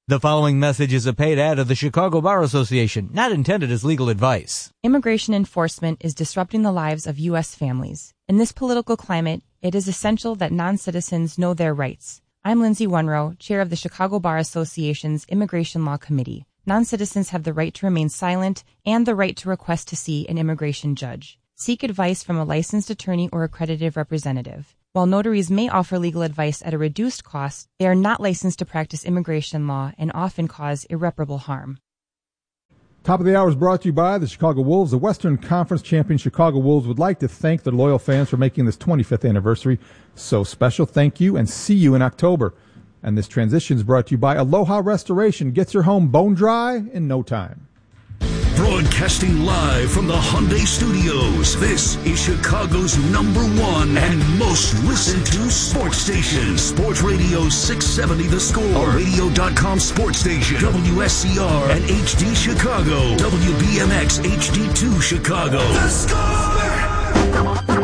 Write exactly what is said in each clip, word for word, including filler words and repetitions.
The following message is a paid ad of the Chicago Bar Association, not intended as legal advice. Immigration enforcement is disrupting the lives of U S families. In this political climate, it is essential that non-citizens know their rights. I'm Lindsay Wunrow, chair of the Chicago Bar Association's Immigration Law Committee. Non-citizens have the right to remain silent and the right to request to see an immigration judge. Seek advice from a licensed attorney or accredited representative. While notaries may offer legal advice at a reduced cost, they are not licensed to practice immigration law and often cause irreparable harm. Top of the Hour is brought to you by the Chicago Wolves. The Western Conference champion Chicago Wolves would like to thank their loyal fans for making this twenty-fifth anniversary so special. Thank you, and see you in October. And this transition is brought to you by Aloha Restoration. Gets your home bone dry in no time. Broadcasting live from the Hyundai Studios, this is Chicago's number one and most listened to sports station. Sports Radio six seventy The Score, a radio dot com sports station, W S C R and H D Chicago, W B M X H D two Chicago. The Score!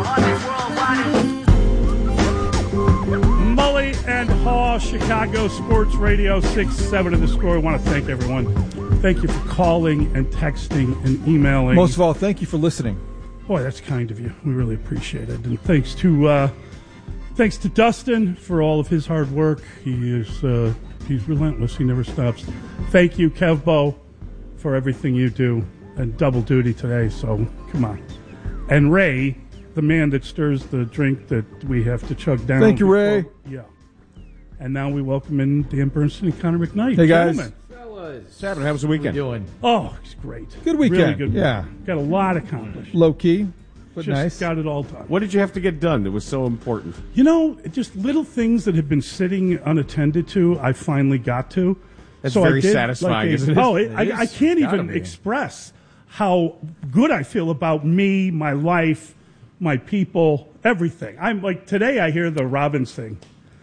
Mully and Haw, Chicago Sports Radio six seventy The Score. I want to thank everyone. Thank you for calling and texting and emailing. Most of all, thank you for listening. Boy, that's kind of you. We really appreciate it. And thanks to uh, thanks to Dustin for all of his hard work. He is uh, he's relentless. He never stops. Thank you, Kevbo, for everything you do. And double duty today, so come on. And Ray, the man that stirs the drink that we have to chug down. Thank you, before, Ray. Yeah. And now we welcome in Dan Bernstein and Connor McKnight. Hey, guys. Gentlemen. What's happening? How was the weekend? What are you doing? Oh, it's great. Good weekend. Really good Yeah. weekend. Got a lot accomplished. Low key, but Just nice. got it all done. What did you have to get done that was so important? You know, just little things that have been sitting unattended to, I finally got to. That's So I very did, satisfying, like a- isn't it? Oh, it, It I, is. I can't Gotta even be. express how good I feel about me, my life, my people, everything. I'm like, today I hear the Robbins thing.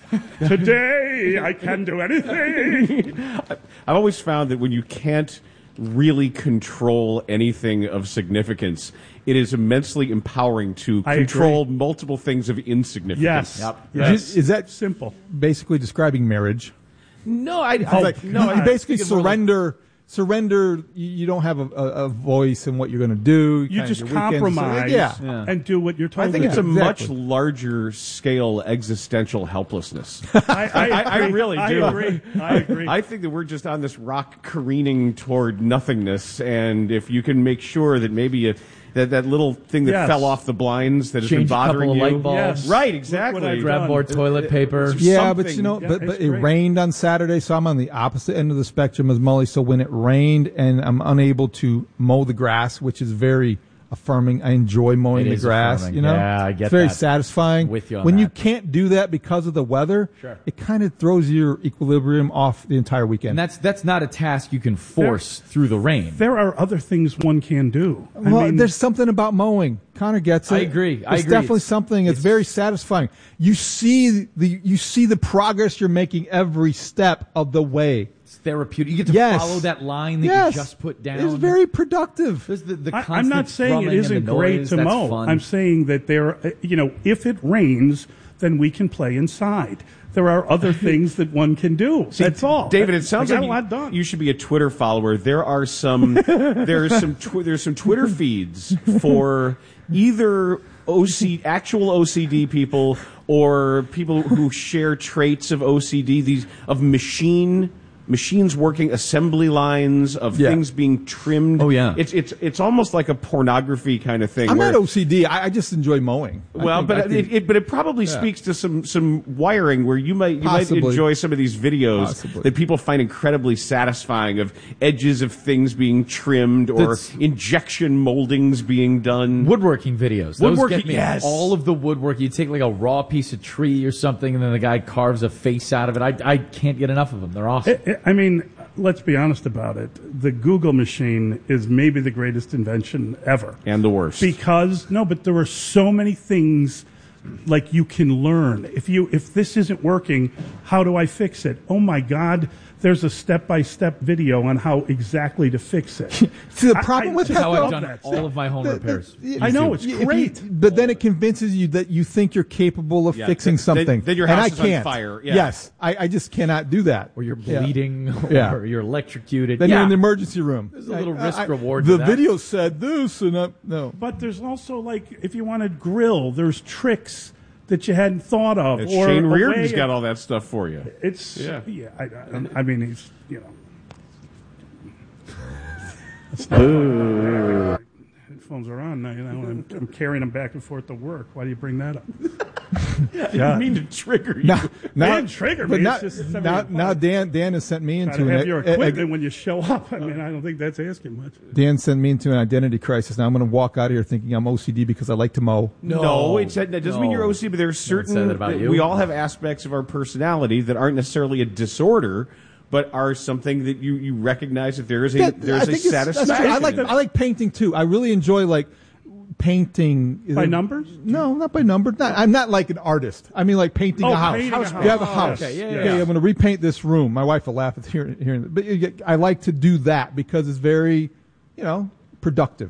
Today I can do anything. I've always found that when you can't really control anything of significance, it is immensely empowering to I control agree. multiple things of insignificance. Yes. Yep. Yes. Is, is that Simple? basically describing marriage? No, I, It's I like, no, you I basically think it's more like- surrender. Surrender. You, you don't have a, a, a voice in what you're going to do. You kinda just your weekends. compromise Yeah. Yeah. and do what you're told I think to it's a do. exactly. much larger scale existential helplessness. I, I, I- I agree. really I do. agree. I agree. I think that we're just on this rock careening toward nothingness, and if you can make sure that maybe you, that that little thing that Yes. fell off the blinds that has Change been a couple bothering of you, light bulbs. Yes. right? Look Exactly. what I've Grab done. more toilet paper. Yeah, but something. you know, Yeah, but, but it's it great. rained on Saturday, so I'm on the opposite end of the spectrum as Mully. So when it rained and I'm unable to mow the grass, which is very affirming. I enjoy mowing It the is grass. affirming. You know, Yeah, I get it's very that. satisfying. With you on when you that. can't do that because of the weather, Sure. it kind of throws your equilibrium off the entire weekend. And that's that's not a task you can force through the rain. There are other things one can do. I Well, mean, there's something about mowing. Connor gets it. I agree. I It's agree. definitely something. It's, It's- very satisfying. You see the you see the progress you're making every step of the way. It's therapeutic. You get to Yes. follow that line that Yes, you just put down. It's very productive. There's the, the I, I'm constant not saying it drumming and isn't the great noise. to That's mow. fun. I'm saying that there, uh, you know, if it rains, then we can play inside. There are other things that one can do. That's all, David. It sounds I got like a lot you, done. you should be a Twitter follower. There are some there's some tw- there's some Twitter feeds for either O C actual O C D people or people who share traits of O C D. These of machine. Machines working, assembly lines of Yeah. things being trimmed. Oh, yeah. it's it's it's almost like a pornography kind of thing. I'm where, not O C D. I, I just enjoy mowing. I Well, think- but I it, think- it but it probably Yeah. speaks to some some wiring where you might you might Possibly. enjoy some of these videos Possibly. that people find incredibly satisfying of edges of things being trimmed or That's- injection moldings being done. Woodworking videos. Those Woodworking, get me. yes. All of the woodwork. You take like a raw piece of tree or something, and then the guy carves a face out of it. I, I can't get enough of them. They're awesome. I- I mean, let's be honest about it. The Google machine is maybe the greatest invention ever. And the worst. Because no, but there are so many things like you can learn. If you if this isn't working, how do I fix it? Oh my God, there's a step-by-step video on how exactly to fix it. See, the problem I, with That's that, how though, I've done all of my home the- repairs. the- I know, it's If you- great. but then it convinces you that you think you're capable of Yeah, fixing then- something. then- then your and house I is on can't. fire, yeah. Yes, I, I just cannot do that. Or you're Yeah. bleeding, or Yeah. you're electrocuted. Then yeah. you're in the emergency room. There's a little I- risk I- reward The to that. video said this, and I, no. But there's also, like, if you want to grill, there's tricks that you hadn't thought of. It's or Shane a Reardon's way got of- all that stuff for you. It's, Yeah. yeah, I, I, I mean, he's, you know. That's not Headphones are on now. You know, I'm, I'm carrying them back and forth to work. Why do you bring that up? I didn't mean to trigger you. Now, now, didn't trigger but me. now, It's just something now, fun. now Dan, Dan has sent me Got into to an, have your a- a- equipment when you show up. I mean, I don't think that's asking much. Dan sent me into an identity crisis. Now I'm going to walk out of here thinking I'm O C D because I like to mow. No, No, it's, that doesn't mean no. you're O C D, but there's No one said certain. that about you. We all have aspects of our personality that aren't necessarily a disorder, but are something that you, you recognize that there is a That- there's I a think it's- that's satisfaction. true. I like I like painting too. I really enjoy like painting By numbers? No, not by number. Not, I'm not like an artist. I mean like painting Oh, a house. painting a house. You have a Oh, house. okay, yeah, okay, yeah. I'm going to repaint this room. My wife will laugh at hearing, hearing it. But you get, I like to do that because it's very, you know, productive.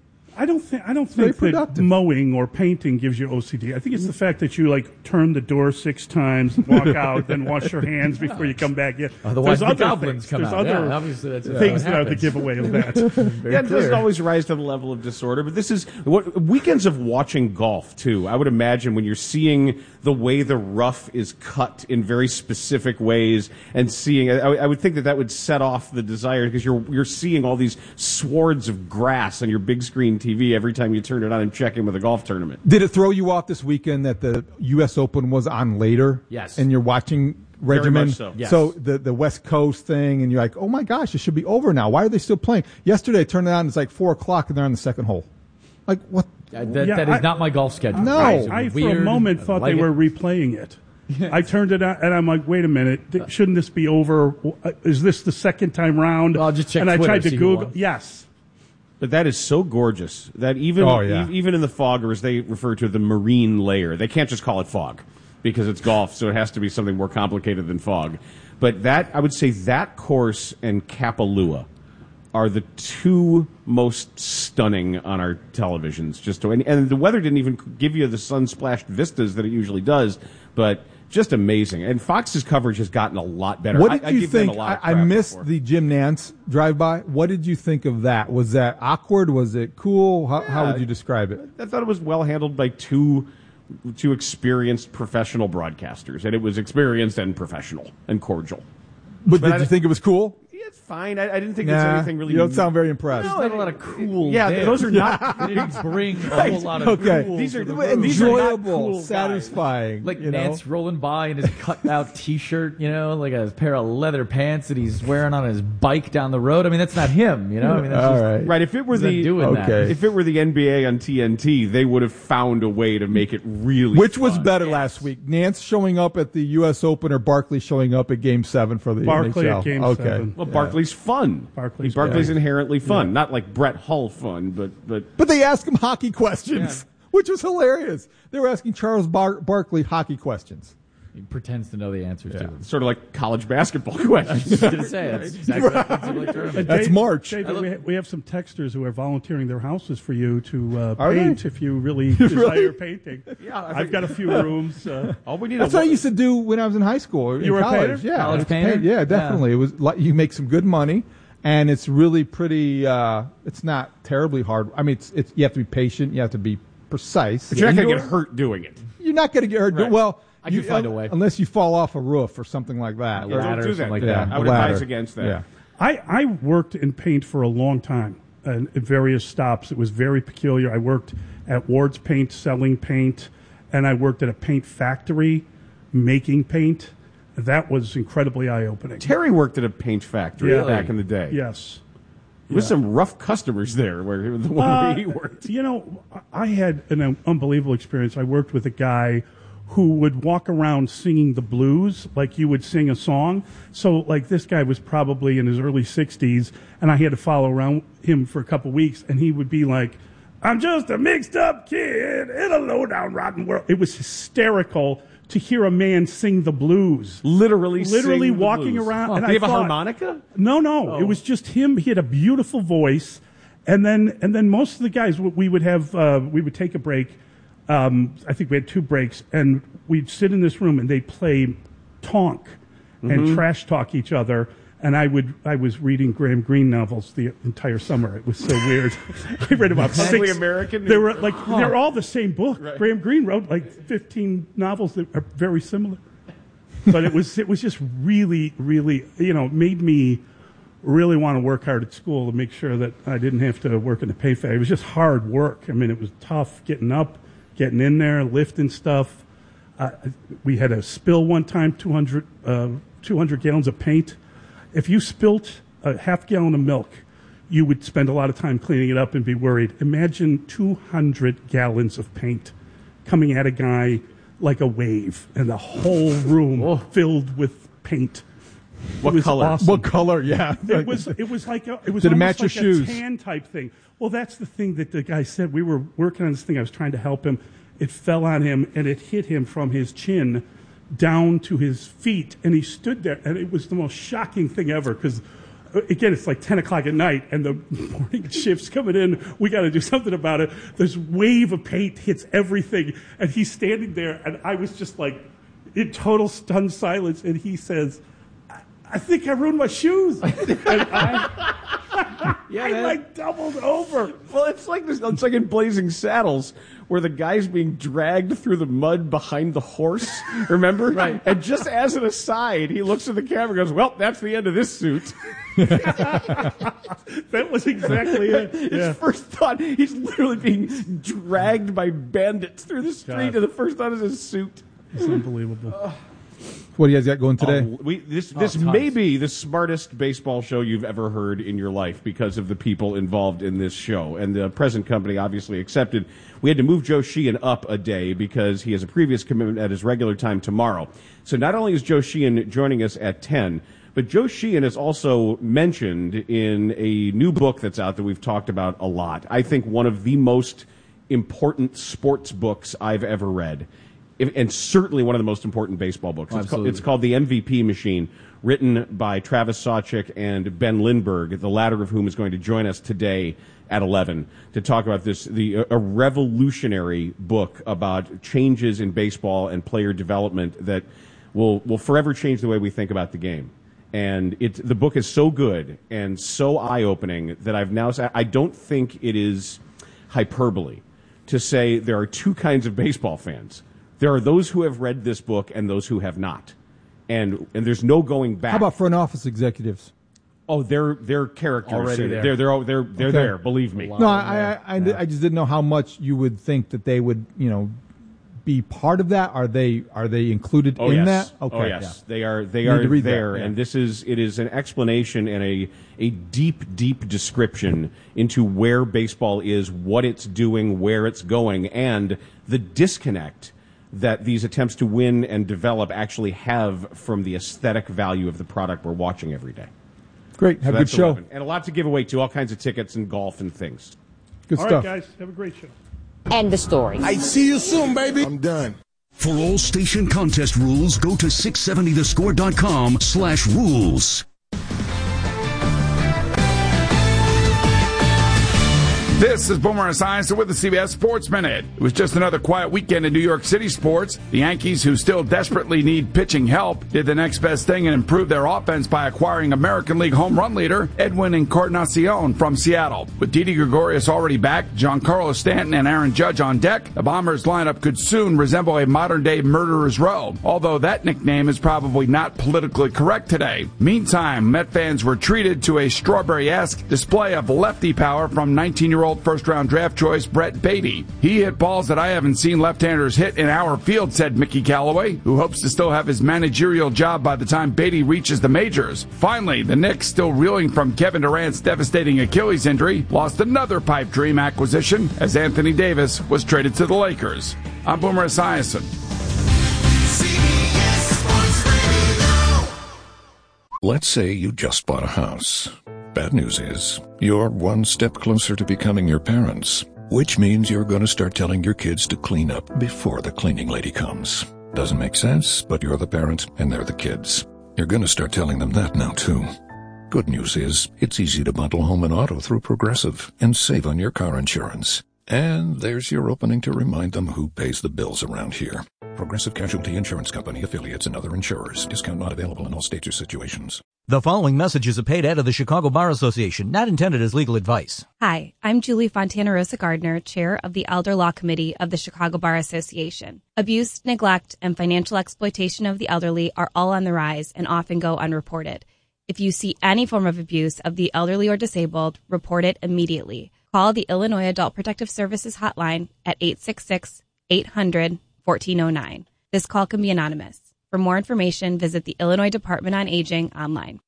I don't think I don't very think that productive. mowing or painting gives you O C D. I think it's the fact that you like turn the door six times, walk out, then wash your hands before you come back in. Otherwise, There's the other goblins things. come There's out. other Yeah, obviously that's things what that are the happens. giveaway of that. Very Yeah, it doesn't clear. always rise to the level of disorder, but this is what weekends of watching golf too. I would imagine when you're seeing the way the rough is cut in very specific ways, and seeing, I, I would think that that would set off the desire because you're you're seeing all these swards of grass on your big screen T V every time you turn it on and check in with a golf tournament. Did it throw you off this weekend that the U S Open was on later? Yes. And you're watching Very regimen. much so. Yes. So the the West Coast thing, and you're like, oh my gosh, it should be over now. Why are they still playing? Yesterday, I turned it on. It's like four o'clock, and they're on the second hole. Like what? Uh, that, Yeah, that is I- not my golf schedule. No. I, It's I for weird. a moment I thought like they it. were replaying it. I turned it on, and I'm like, wait a minute, th- shouldn't this be over? Uh, Is this the second time round? Well, I'll just check And I Twitter, tried to see who Google. won. Yes. But that is so gorgeous that even Oh, yeah. e- even in the fog, or as they refer to it, the marine layer, they can't just call it fog because it's golf, so it has to be something more complicated than fog. But that, I would say that course and Kapalua are the two most stunning on our televisions. Just to, and, and the weather didn't even give you the sun-splashed vistas that it usually does, but just amazing. And Fox's coverage has gotten a lot better. What I- did I you give them think? a lot of I, I crap missed before. the Jim Nance drive-by. What did you think of that? Was that awkward? Was it cool? How, how would you describe it? I thought it was well handled by two two experienced professional broadcasters, and it was experienced and professional and cordial. But, But did I- you think it was cool? Yeah, it's fine. I, I didn't think there's Nah, anything really. you don't sound very impressed. There's not a lot of cool. Yeah, there. those are not. They didn't bring a whole lot of Okay. cool. These are- to the these room. are not Enjoyable, cool guys. satisfying. Like you know? Nance rolling by in his cut-out T-shirt, you know, like a pair of leather pants that he's wearing on his bike down the road. I mean, that's not him, you know. I mean, that's All just, right. Right. If it were he's not the doing that. Okay. if it were the N B A on T N T, they would have found a way to make it really. Which was fun. better last week? Nance showing up at the U S Open or Barkley showing up at Game Seven for the Barkley N H L? at Game okay. seven. Well, Barkley's fun. Barkley's Barkley's fun. inherently fun, not like Brett Hull fun, but but But they asked him hockey questions, which was hilarious. They were asking Charles Bar- Barkley hockey questions. he pretends to know the answers to them. sort of like college basketball I was questions. just gonna say that's exactly what the N C double A tournament. That's Dave- March. David, we, ha- we have some texters who are volunteering their houses for you to uh, Are they? paint if you really desire painting. Yeah, I I've think- got a few rooms. Uh, All we need That's is what I used to do when I was in high school. or in You were a college. painter? Yeah, College it's painter? paint- Yeah, definitely. It was like you make some good money, and it's really pretty. Uh, it's not terribly hard. I mean, it's, it's you have to be patient. You have to be precise. But you're not going to You get hurt doing it. You're not going to get hurt. Right. Well, I can you- find a way. unless you fall off a roof or something like that. Yeah, Or- ladder Don't or do something that. like yeah, that. I would a advise ladder. against that. Yeah. I, I worked in paint for a long time and at various stops. It was very peculiar. I worked at Ward's Paint selling paint, and I worked at a paint factory making paint. That was incredibly eye-opening. Terry worked at a paint factory Yeah. back in the day. Yes. With some rough customers there, where the one Uh, where he worked. You know, I had an unbelievable experience. I worked with a guy who would walk around singing the blues like you would sing a song. So, like, this guy was probably in his early sixties, and I had to follow around him for a couple weeks, and he would be like, I'm just a mixed up kid in a low down rotten world. It was hysterical to hear a man sing the blues. Literally, Literally sing the walking blues. around. Oh, and did I he have a thought, harmonica? No, no. Oh. It was just him. He had a beautiful voice. And then, and then most of the guys, we would have, uh, we would take a break. Um, I think we had two breaks, and we'd sit in this room, and they'd play tonk and Mm-hmm. trash talk each other. And I would, I was reading Graham Greene novels the entire summer. It was so weird. I read about Ugly six. American? They were like, they're all the same book. Right. Graham Greene wrote like fifteen novels that are very similar. But it was, it was just really, really, you know, made me really want to work hard at school to make sure that I didn't have to work in the pay factory. It was just hard work. I mean, it was tough getting up, getting in there, lifting stuff. Uh, we had a spill one time, two hundred, uh, two hundred gallons of paint. If you spilt a half gallon of milk, you would spend a lot of time cleaning it up and be worried. Imagine two hundred gallons of paint coming at a guy like a wave, and the whole room filled with paint. What It was color? awesome. What color? Yeah. It was. It was like a, it was Did it almost match your like shoes? a tan type thing. Well, that's the thing that the guy said. We were working on this thing. I was trying to help him. It fell on him, and it hit him from his chin down to his feet, and he stood there, and it was the most shocking thing ever. Because again, it's like ten o'clock at night, and the morning shift's coming in. We got to do something about it. This wave of paint hits everything, and he's standing there, and I was just like in total stunned silence. And he says, I think I ruined my shoes. And I, Yeah, I man. like doubled over. Well, it's like this. It's like in Blazing Saddles, where the guy's being dragged through the mud behind the horse. Remember? Right. And just as an aside, he looks at the camera and goes, "Well, that's the end of this suit." That was exactly it. His Yeah. first thought, he's literally being dragged by bandits through the street, God. and the first thought is his suit. It's unbelievable. What do you guys got going today? Oh, we, this this tons. may be the smartest baseball show you've ever heard in your life because of the people involved in this show. And the present company obviously accepted. We had to move Joe Sheehan up a day because he has a previous commitment at his regular time tomorrow. So not only is Joe Sheehan joining us at ten, but Joe Sheehan is also mentioned in a new book that's out that we've talked about a lot. I think one of the most important sports books I've ever read. If- and certainly one of the most important baseball books. Oh, it's, called, absolutely. it's called The M V P Machine, written by Travis Sawchik and Ben Lindbergh, the latter of whom is going to join us today at eleven to talk about this, the a revolutionary book about changes in baseball and player development that will will forever change the way we think about the game. And it, the book is so good and so eye-opening that I've now said I don't think it is hyperbole to say there are two kinds of baseball fans. There are those who have read this book and those who have not. And and there's no going back. How about front office executives? Oh, they're they're characters. Already there. They're they're they're they're Okay. there, believe me. No, I, I, I, I just didn't know how much you would think that they would, you know, be part of that. Are they are they included Oh in yes. that? Okay. Oh yes. They are they Need are to read that, there, yeah. and this is it is an explanation and a a deep deep description into where baseball is, what it's doing, where it's going, and the disconnect that these attempts to win and develop actually have from the aesthetic value of the product we're watching every day. Great. Have So a good that's show. eleven. And a lot to give away too, all kinds of tickets and golf and things. Good All stuff. right, guys, have a great show. End the story. I see you soon, baby. I'm done. For all station contest rules, go to six seventy the score dot com slash rules. This is Boomer Esiason with the C B S Sports Minute. It was just another quiet weekend in New York City sports. The Yankees, who still desperately need pitching help, did the next best thing and improved their offense by acquiring American League home run leader Edwin Encarnacion from Seattle. With Didi Gregorius already back, Giancarlo Stanton and Aaron Judge on deck, the Bombers lineup could soon resemble a modern-day murderer's row, although that nickname is probably not politically correct today. Meantime, Met fans were treated to a strawberry-esque display of lefty power from nineteen-year-old first-round draft choice Brett Beatty. He hit balls that I haven't seen left-handers hit in our field, said Mickey Callaway, who hopes to still have his managerial job by the time Beatty reaches the majors. Finally, the Knicks, still reeling from Kevin Durant's devastating Achilles injury, lost another pipe dream acquisition as Anthony Davis was traded to the Lakers. I'm Boomer Esiason. Let's say you just bought a house. Bad news is, you're one step closer to becoming your parents, which means you're going to start telling your kids to clean up before the cleaning lady comes. Doesn't make sense, but you're the parent and they're the kids. You're going to start telling them that now, too. Good news is, it's easy to bundle home and auto through Progressive and save on your car insurance. And there's your opening to remind them who pays the bills around here. Progressive Casualty Insurance Company, affiliates, and other insurers. Discount not available in all states or situations. The following message is a paid ad of the Chicago Bar Association, not intended as legal advice. Hi, I'm Julie Fontana Rosa Gardner, chair of the Elder Law Committee of the Chicago Bar Association. Abuse, neglect, and financial exploitation of the elderly are all on the rise and often go unreported. If you see any form of abuse of the elderly or disabled, report it immediately. Call the Illinois Adult Protective Services hotline at eight six six, eight hundred, fourteen oh nine. This call can be anonymous. For more information, visit the Illinois Department on Aging online.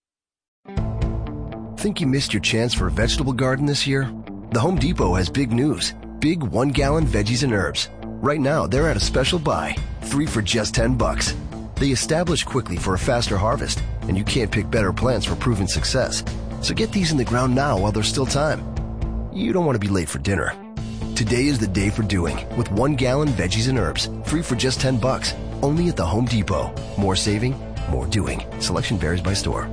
Think you missed your chance for a vegetable garden this year? The Home Depot has big news. Big one-gallon veggies and herbs. Right now, they're at a special buy. Three for just ten bucks. They establish quickly for a faster harvest, and you can't pick better plants for proven success. So get these in the ground now while there's still time. You don't want to be late for dinner. Today is the day for doing, with one gallon veggies and herbs, free for just ten bucks, only at the Home Depot. More saving, more doing. Selection varies by store.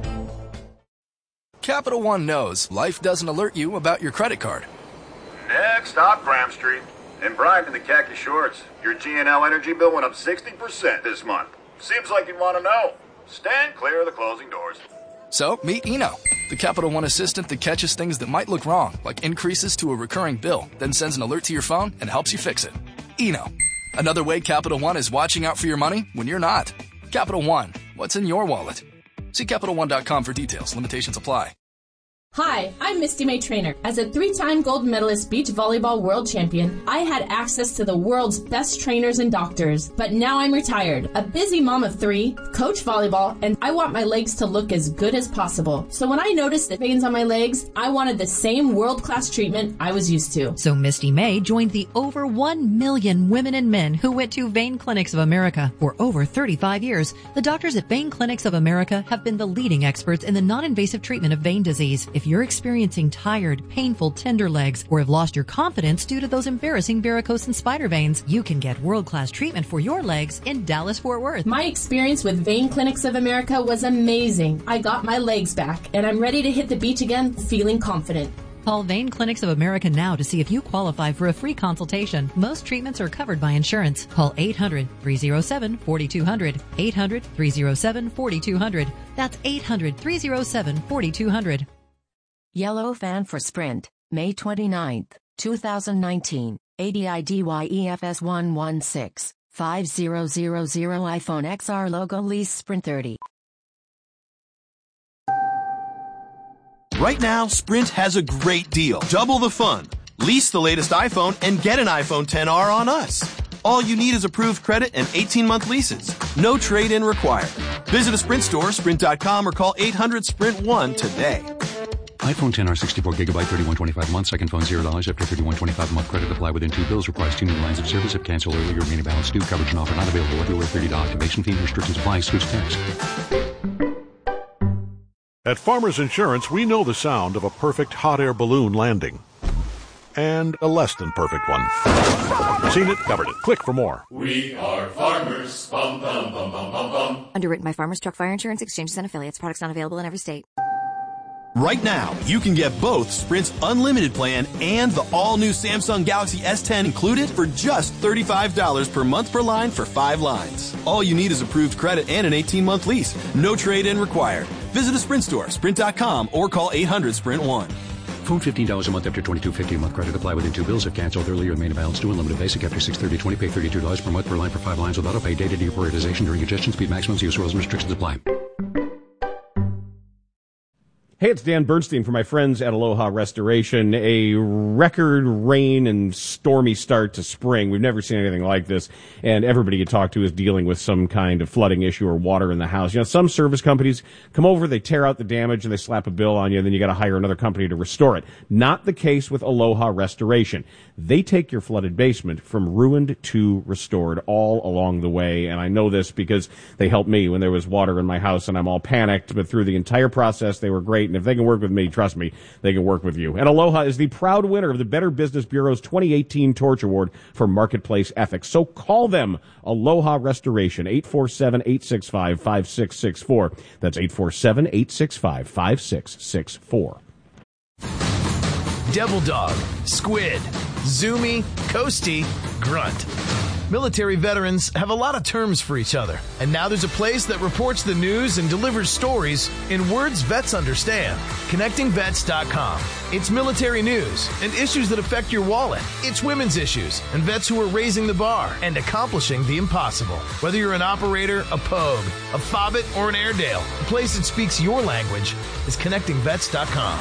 Capital One knows life doesn't alert you about your credit card. Next stop, Graham Street. In Bryant in the khaki shorts, your G and L energy bill went up sixty percent this month. Seems like you'd want to know. Stand clear of the closing doors. So, meet Eno, the Capital One assistant that catches things that might look wrong, like increases to a recurring bill, then sends an alert to your phone and helps you fix it. Eno, another way Capital One is watching out for your money when you're not. Capital One, what's in your wallet? See Capital One dot com for details. Limitations apply. Hi, I'm Misty May Trainer. As a three-time gold medalist beach volleyball world champion, I had access to the world's best trainers and doctors. But now I'm retired, a busy mom of three, coach volleyball, and I want my legs to look as good as possible. So when I noticed the veins on my legs, I wanted the same world-class treatment I was used to. So Misty May joined the over one million women and men who went to Vein Clinics of America for over thirty-five years. The doctors at Vein Clinics of America have been the leading experts in the non-invasive treatment of vein disease. If you're experiencing tired, painful, tender legs, or have lost your confidence due to those embarrassing varicose and spider veins, you can get world-class treatment for your legs in Dallas-Fort Worth. My experience with Vein Clinics of America was amazing. I got my legs back, and I'm ready to hit the beach again feeling confident. Call Vein Clinics of America now to see if you qualify for a free consultation. Most treatments are covered by insurance. Call eight hundred, three oh seven, four two zero zero. eight hundred, three oh seven, four two zero zero. That's eight hundred, three oh seven, four two zero zero. Yellow Fan for Sprint, May twenty-ninth, two thousand nineteen, A D I D Y E F S one one six, five zero zero zero iPhone X R logo lease Sprint thirty. Right now, Sprint has a great deal. Double the fun. Lease the latest iPhone and get an iPhone X R on us. All you need is approved credit and eighteen-month leases. No trade-in required. Visit a Sprint store, sprint dot com, or call eight hundred sprint one today. iPhone X R sixty-four gigabyte, thirty-one twenty-five a month. Second phone zero dollars after thirty-one twenty-five a month. Credit apply within two bills. Requires two new lines of service. If cancel early, your remaining balance due. Coverage and offer not available everywhere. thirty dollars activation fee. Restrictions apply. Switch text. At Farmers Insurance, we know the sound of a perfect hot air balloon landing. And a less than perfect one. Seen it, covered it. Click for more. We are farmers. Bum, bum, bum, bum, bum, bum. Underwritten by Farmers Truck Fire Insurance Exchanges and Affiliates. Products not available in every state. Right now, you can get both Sprint's unlimited plan and the all-new Samsung Galaxy S ten included for just thirty-five dollars per month per line for five lines. All you need is approved credit and an eighteen-month lease. No trade-in required. Visit a Sprint store, sprint dot com, or call eight hundred sprint one. Phone fifteen dollars a month after twenty-two fifty a month. Credit apply within two bills. If canceled early, your remaining balance due. Unlimited basic after six thirty twenty. Pay thirty-two dollars per month per line for five lines with auto pay. Data deprioritization during congestion. Speed maximums. Use rules and restrictions apply. Hey, it's Dan Bernstein for my friends at Aloha Restoration. A record rain and stormy start to spring. We've never seen anything like this, and everybody you talk to is dealing with some kind of flooding issue or water in the house. You know, some service companies come over, they tear out the damage, and they slap a bill on you, and then you got to hire another company to restore it. Not the case with Aloha Restoration. They take your flooded basement from ruined to restored all along the way, and I know this because they helped me when there was water in my house, and I'm all panicked, but through the entire process, they were great. And if they can work with me, trust me, they can work with you. And Aloha is the proud winner of the Better Business Bureau's twenty eighteen Torch Award for Marketplace Ethics. So call them, Aloha Restoration, eight four seven, eight six five, five six six four. That's eight four seven, eight six five, five six six four. Devil Dog, Squid, Zoomy, Coastie, Grunt. Military veterans have a lot of terms for each other, and now there's a place that reports the news and delivers stories in words vets understand. connecting vets dot com. It's military news and issues that affect your wallet. It's women's issues and vets who are raising the bar and accomplishing the impossible. Whether you're an operator, a pogue, a fobbit, or an Airedale, the place that speaks your language is connecting vets dot com.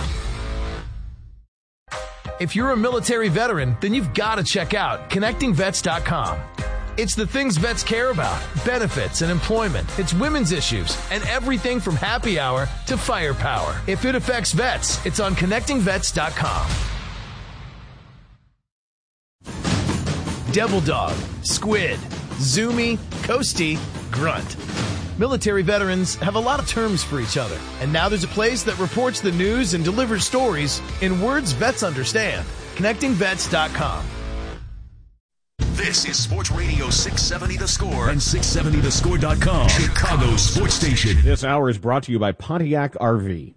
If you're a military veteran, then you've got to check out connecting vets dot com. It's the things vets care about, benefits and employment. It's women's issues and everything from happy hour to firepower. If it affects vets, it's on connecting vets dot com. Devil Dog, Squid, Zoomy, Coastie, Grunt. Military veterans have a lot of terms for each other, and now there's a place that reports the news and delivers stories in words vets understand. connecting vets dot com. This is Sports Radio six seventy The Score and six seventy the score dot com, Chicago's sports station. This hour is brought to you by Pontiac R V.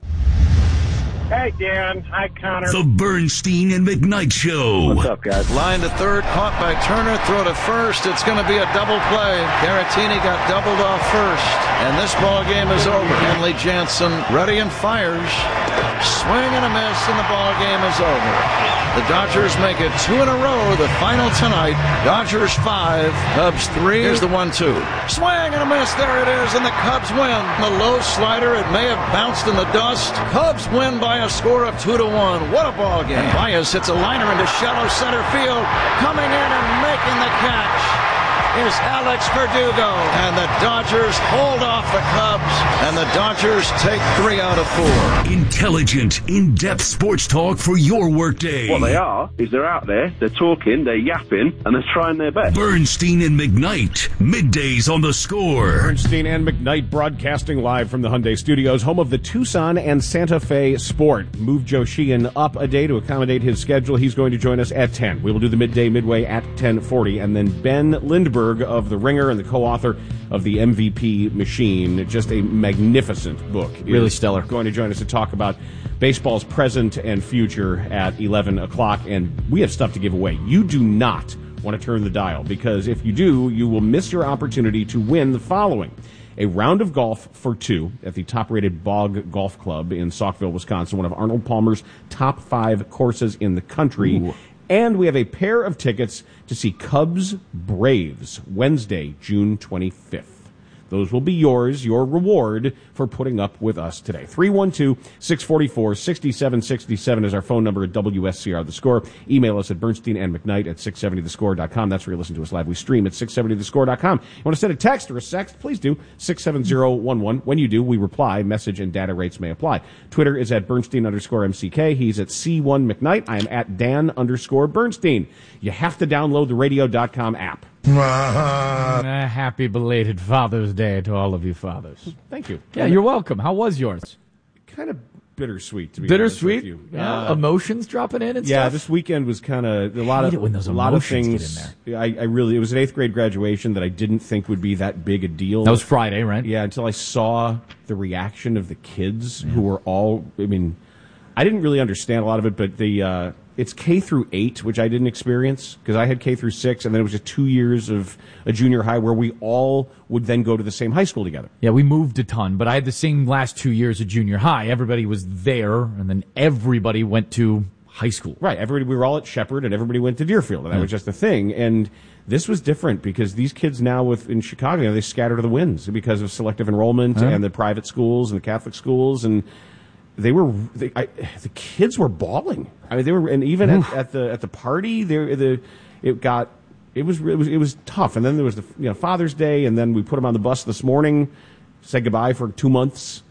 Hey, Dan. Hi, Connor. The Bernstein and McKnight Show. What's up, guys? Line to third, caught by Turner. Throw to first. It's going to be a double play. Caratini got doubled off first, and this ball game is over. Henley Jansen ready and fires. Swing and a miss, and the ball game is over. The Dodgers make it two in a row. The final tonight. Dodgers five, Cubs three. Here's the one two. Swing and a miss. There it is, and the Cubs win. The low slider, it may have bounced in the dust. Cubs win by a score of two to one. What a ball game! And Baez hits a liner into shallow center field. Coming in and making the catch is Alex Verdugo, and the Dodgers hold off the Cubs, and the Dodgers take three out of four. Intelligent, in-depth sports talk for your workday. What they are is they're out there, they're talking, they're yapping, and they're trying their best. Bernstein and McKnight, middays on The Score. Bernstein and McKnight broadcasting live from the Hyundai Studios, home of the Tucson and Santa Fe Sport. Move Joe Sheehan up a day to accommodate his schedule. He's going to join us at ten. We will do the midday midway at ten forty, and then Ben Lindbergh of The Ringer and the co-author of the M V P Machine, just a magnificent book. Really stellar. Going to join us to talk about baseball's present and future at eleven o'clock, and we have stuff to give away. You do not want to turn the dial, because if you do, you will miss your opportunity to win the following: a round of golf for two at the top-rated Bog Golf Club in Saukville, Wisconsin, one of Arnold Palmer's top five courses in the country. Ooh. And we have a pair of tickets to see Cubs Braves Wednesday, June twenty-fifth. Those will be yours, your reward for putting up with us today. three one two, six four four, six seven six seven is our phone number at W S C R The Score. Email us at Bernstein and McKnight at six seventy the score dot com. That's where you listen to us live. We stream at six seventy the score dot com. You want to send a text or a sext? Please do. six seven zero one one. When you do, we reply. Message and data rates may apply. Twitter is at Bernstein underscore M C K. He's at C one McKnight. I am at Dan underscore Bernstein. You have to download the radio dot com app. Uh, happy belated Father's Day to all of you fathers. Thank you. Yeah, you're welcome. How was yours? Kind of bittersweet, to be bittersweet. honest with you. Yeah, Uh, emotions dropping in and yeah, stuff. this weekend was kind of a lot I of hate it when those a lot of emotions things. get in there. I, I really it was an eighth grade graduation that I didn't think would be that big a deal. That was Friday, right? Yeah, until I saw the reaction of the kids, yeah. who were all. I mean, I didn't really understand a lot of it, but the uh, it's K through eight, which I didn't experience because I had K through six, and then it was just two years of a junior high where we all would then go to the same high school together. Yeah, we moved a ton, but I had the same last two years of junior high. Everybody was there, and then everybody went to high school. Right, everybody. We were all at Shepherd, and everybody went to Deerfield, and that yeah. was just the thing. And this was different because these kids now with in Chicago, you know, they scatter to the winds because of selective enrollment huh? and the private schools and the Catholic schools, and they were they, I, the kids were bawling. I mean, they were, and even at, at the at the party, there the it got it was it was it was tough. And then there was the you know Father's Day, and then we put them on the bus this morning, said goodbye for two months.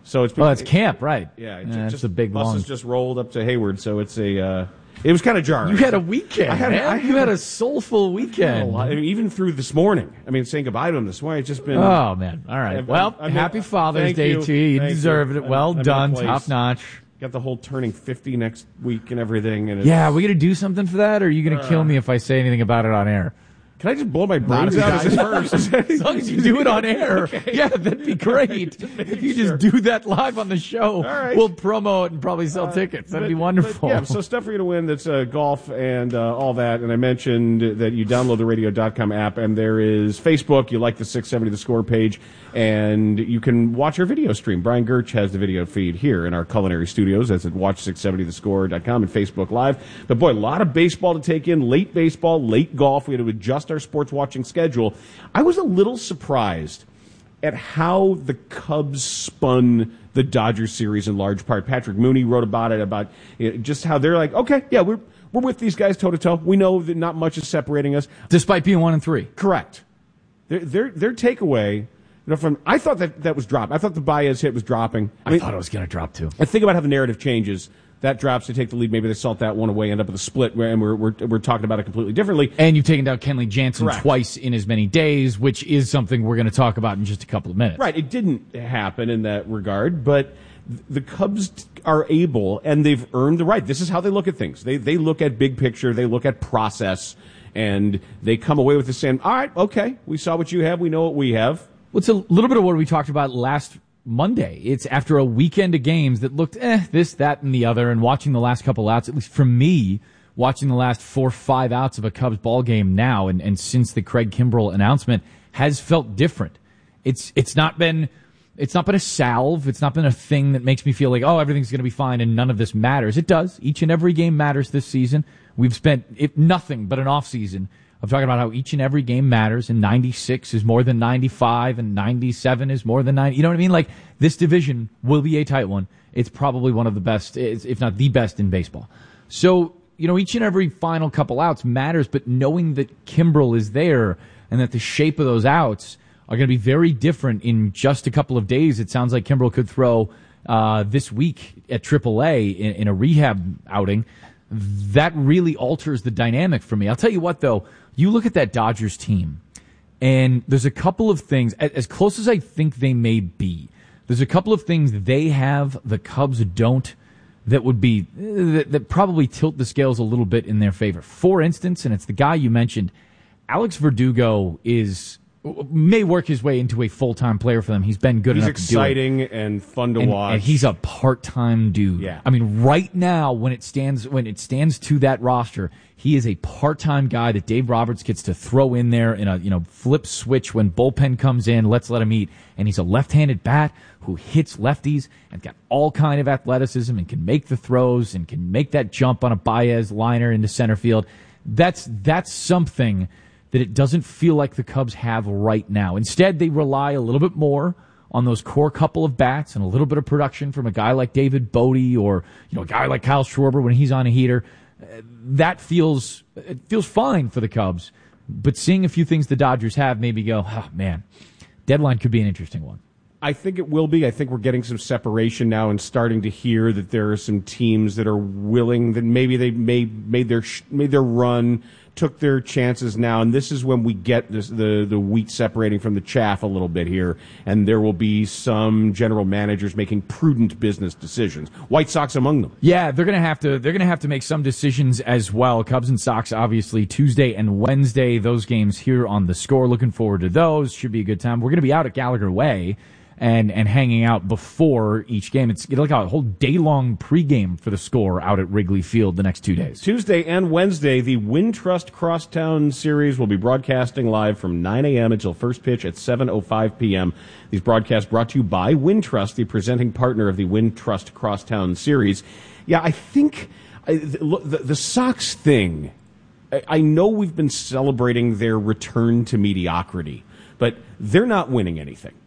So it's well, it's camp, right? Yeah, it's yeah, just a big buses long. just rolled up to Hayward, so it's a. Uh, it was kind of jarring. You had a weekend. I had, man. I had you had a soulful weekend. I mean, even through this morning. I mean, saying goodbye to him this morning. It's just been. Oh man! All right. I've, well, I've, happy I've, Father's Day you. to you. You thank deserved you. it. Well I'm, I'm done, top notch. Got the whole turning fifty next week and everything. And it's, yeah, are we gonna do something for that, or are you gonna uh, kill me if I say anything about it on air? Can I just blow my brains out first? As long as you do it on air. Okay. Yeah, that'd be great. If you sure. just do that live on the show, right. we'll promo it and probably sell uh, tickets. That'd but, be wonderful. But, yeah, so stuff for you to win that's uh, golf and uh, all that. And I mentioned that you download the radio dot com app, and there is Facebook. You like the six seventy The Score page, and you can watch our video stream. Brian Gertch has the video feed here in our culinary studios. That's at watch six seventy the score dot com and Facebook Live. But, boy, a lot of baseball to take in. Late baseball, late golf. We had to adjust our sports watching schedule. I was a little surprised at how the Cubs spun the Dodgers series in large part. Patrick Mooney wrote about it, about you know, just how they're like, okay, yeah, we're we're with these guys toe to toe. We know that not much is separating us, despite being one and three. Correct. Their their, their takeaway. You know, from I thought that that was dropped. I thought the Baez hit was dropping. I, I mean, thought it was going to drop too. I think about how the narrative changes. That drops to take the lead. Maybe they salt that one away, end up with a split, and we're we're, we're talking about it completely differently. And you've taken down Kenley Jansen Correct. twice in as many days, which is something we're going to talk about in just a couple of minutes. Right. It didn't happen in that regard, but the Cubs are able, and they've earned the right. This is how they look at things. They they look at big picture. They look at process, and they come away with the saying, all right, okay, we saw what you have. We know what we have. Well, it's a little bit of what we talked about last Monday. It's after a weekend of games that looked, eh, this, that, and the other, and watching the last couple outs, at least for me, watching the last four, five outs of a Cubs ball game now, and, and since the Craig Kimbrell announcement, has felt different. It's it's not been it's not been a salve. It's not been a thing that makes me feel like, oh, everything's going to be fine and none of this matters. It does. Each and every game matters this season. We've spent if nothing but an off season of talking about how each and every game matters, and ninety-six is more than ninety-five, and ninety-seven is more than ninety. You know what I mean? Like, this division will be a tight one. It's probably one of the best, if not the best, in baseball. So, you know, each and every final couple outs matters, but knowing that Kimbrell is there and that the shape of those outs are going to be very different in just a couple of days. It sounds like Kimbrell could throw uh, this week at triple A in, in a rehab outing. That really alters the dynamic for me. I'll tell you what, though. You look at that Dodgers team, and there's a couple of things, as close as I think they may be, there's a couple of things they have the Cubs don't that would be, that, that probably tilt the scales a little bit in their favor. For instance, and it's the guy you mentioned, Alex Verdugo is may work his way into a full-time player for them. He's been good he's enough to do it. He's exciting and fun to and, watch. And he's a part-time dude. Yeah. I mean, right now, when it stands when it stands to that roster, he is a part-time guy that Dave Roberts gets to throw in there in a you know flip switch when bullpen comes in. Let's let him eat. And he's a left-handed bat who hits lefties and got all kind of athleticism and can make the throws and can make that jump on a Baez liner into center field. That's that's something that it doesn't feel like the Cubs have right now. Instead, they rely a little bit more on those core couple of bats and a little bit of production from a guy like David Bodie or you know a guy like Kyle Schwarber when he's on a heater. Uh, that feels it feels fine for the Cubs. But seeing a few things the Dodgers have, maybe go, oh, man, deadline could be an interesting one. I think it will be. I think we're getting some separation now and starting to hear that there are some teams that are willing, that maybe they made, made their made their run, took their chances now, and this is when we get this, the the wheat separating from the chaff a little bit here, and there will be some general managers making prudent business decisions. White Sox among them. Yeah, they're gonna have to they're gonna have to make some decisions as well. Cubs and Sox, obviously Tuesday and Wednesday, those games here on The Score. Looking forward to those. Should be a good time. We're gonna be out at Gallagher Way and and hanging out before each game. It's like a whole day-long pregame for The Score out at Wrigley Field the next two days. Tuesday and Wednesday, the Wintrust Crosstown Series will be broadcasting live from nine a.m. until first pitch at seven oh five p.m. These broadcasts brought to you by Wintrust, the presenting partner of the Wintrust Crosstown Series. Yeah, I think I, the, the, the Sox thing, I, I know we've been celebrating their return to mediocrity, but they're not winning anything.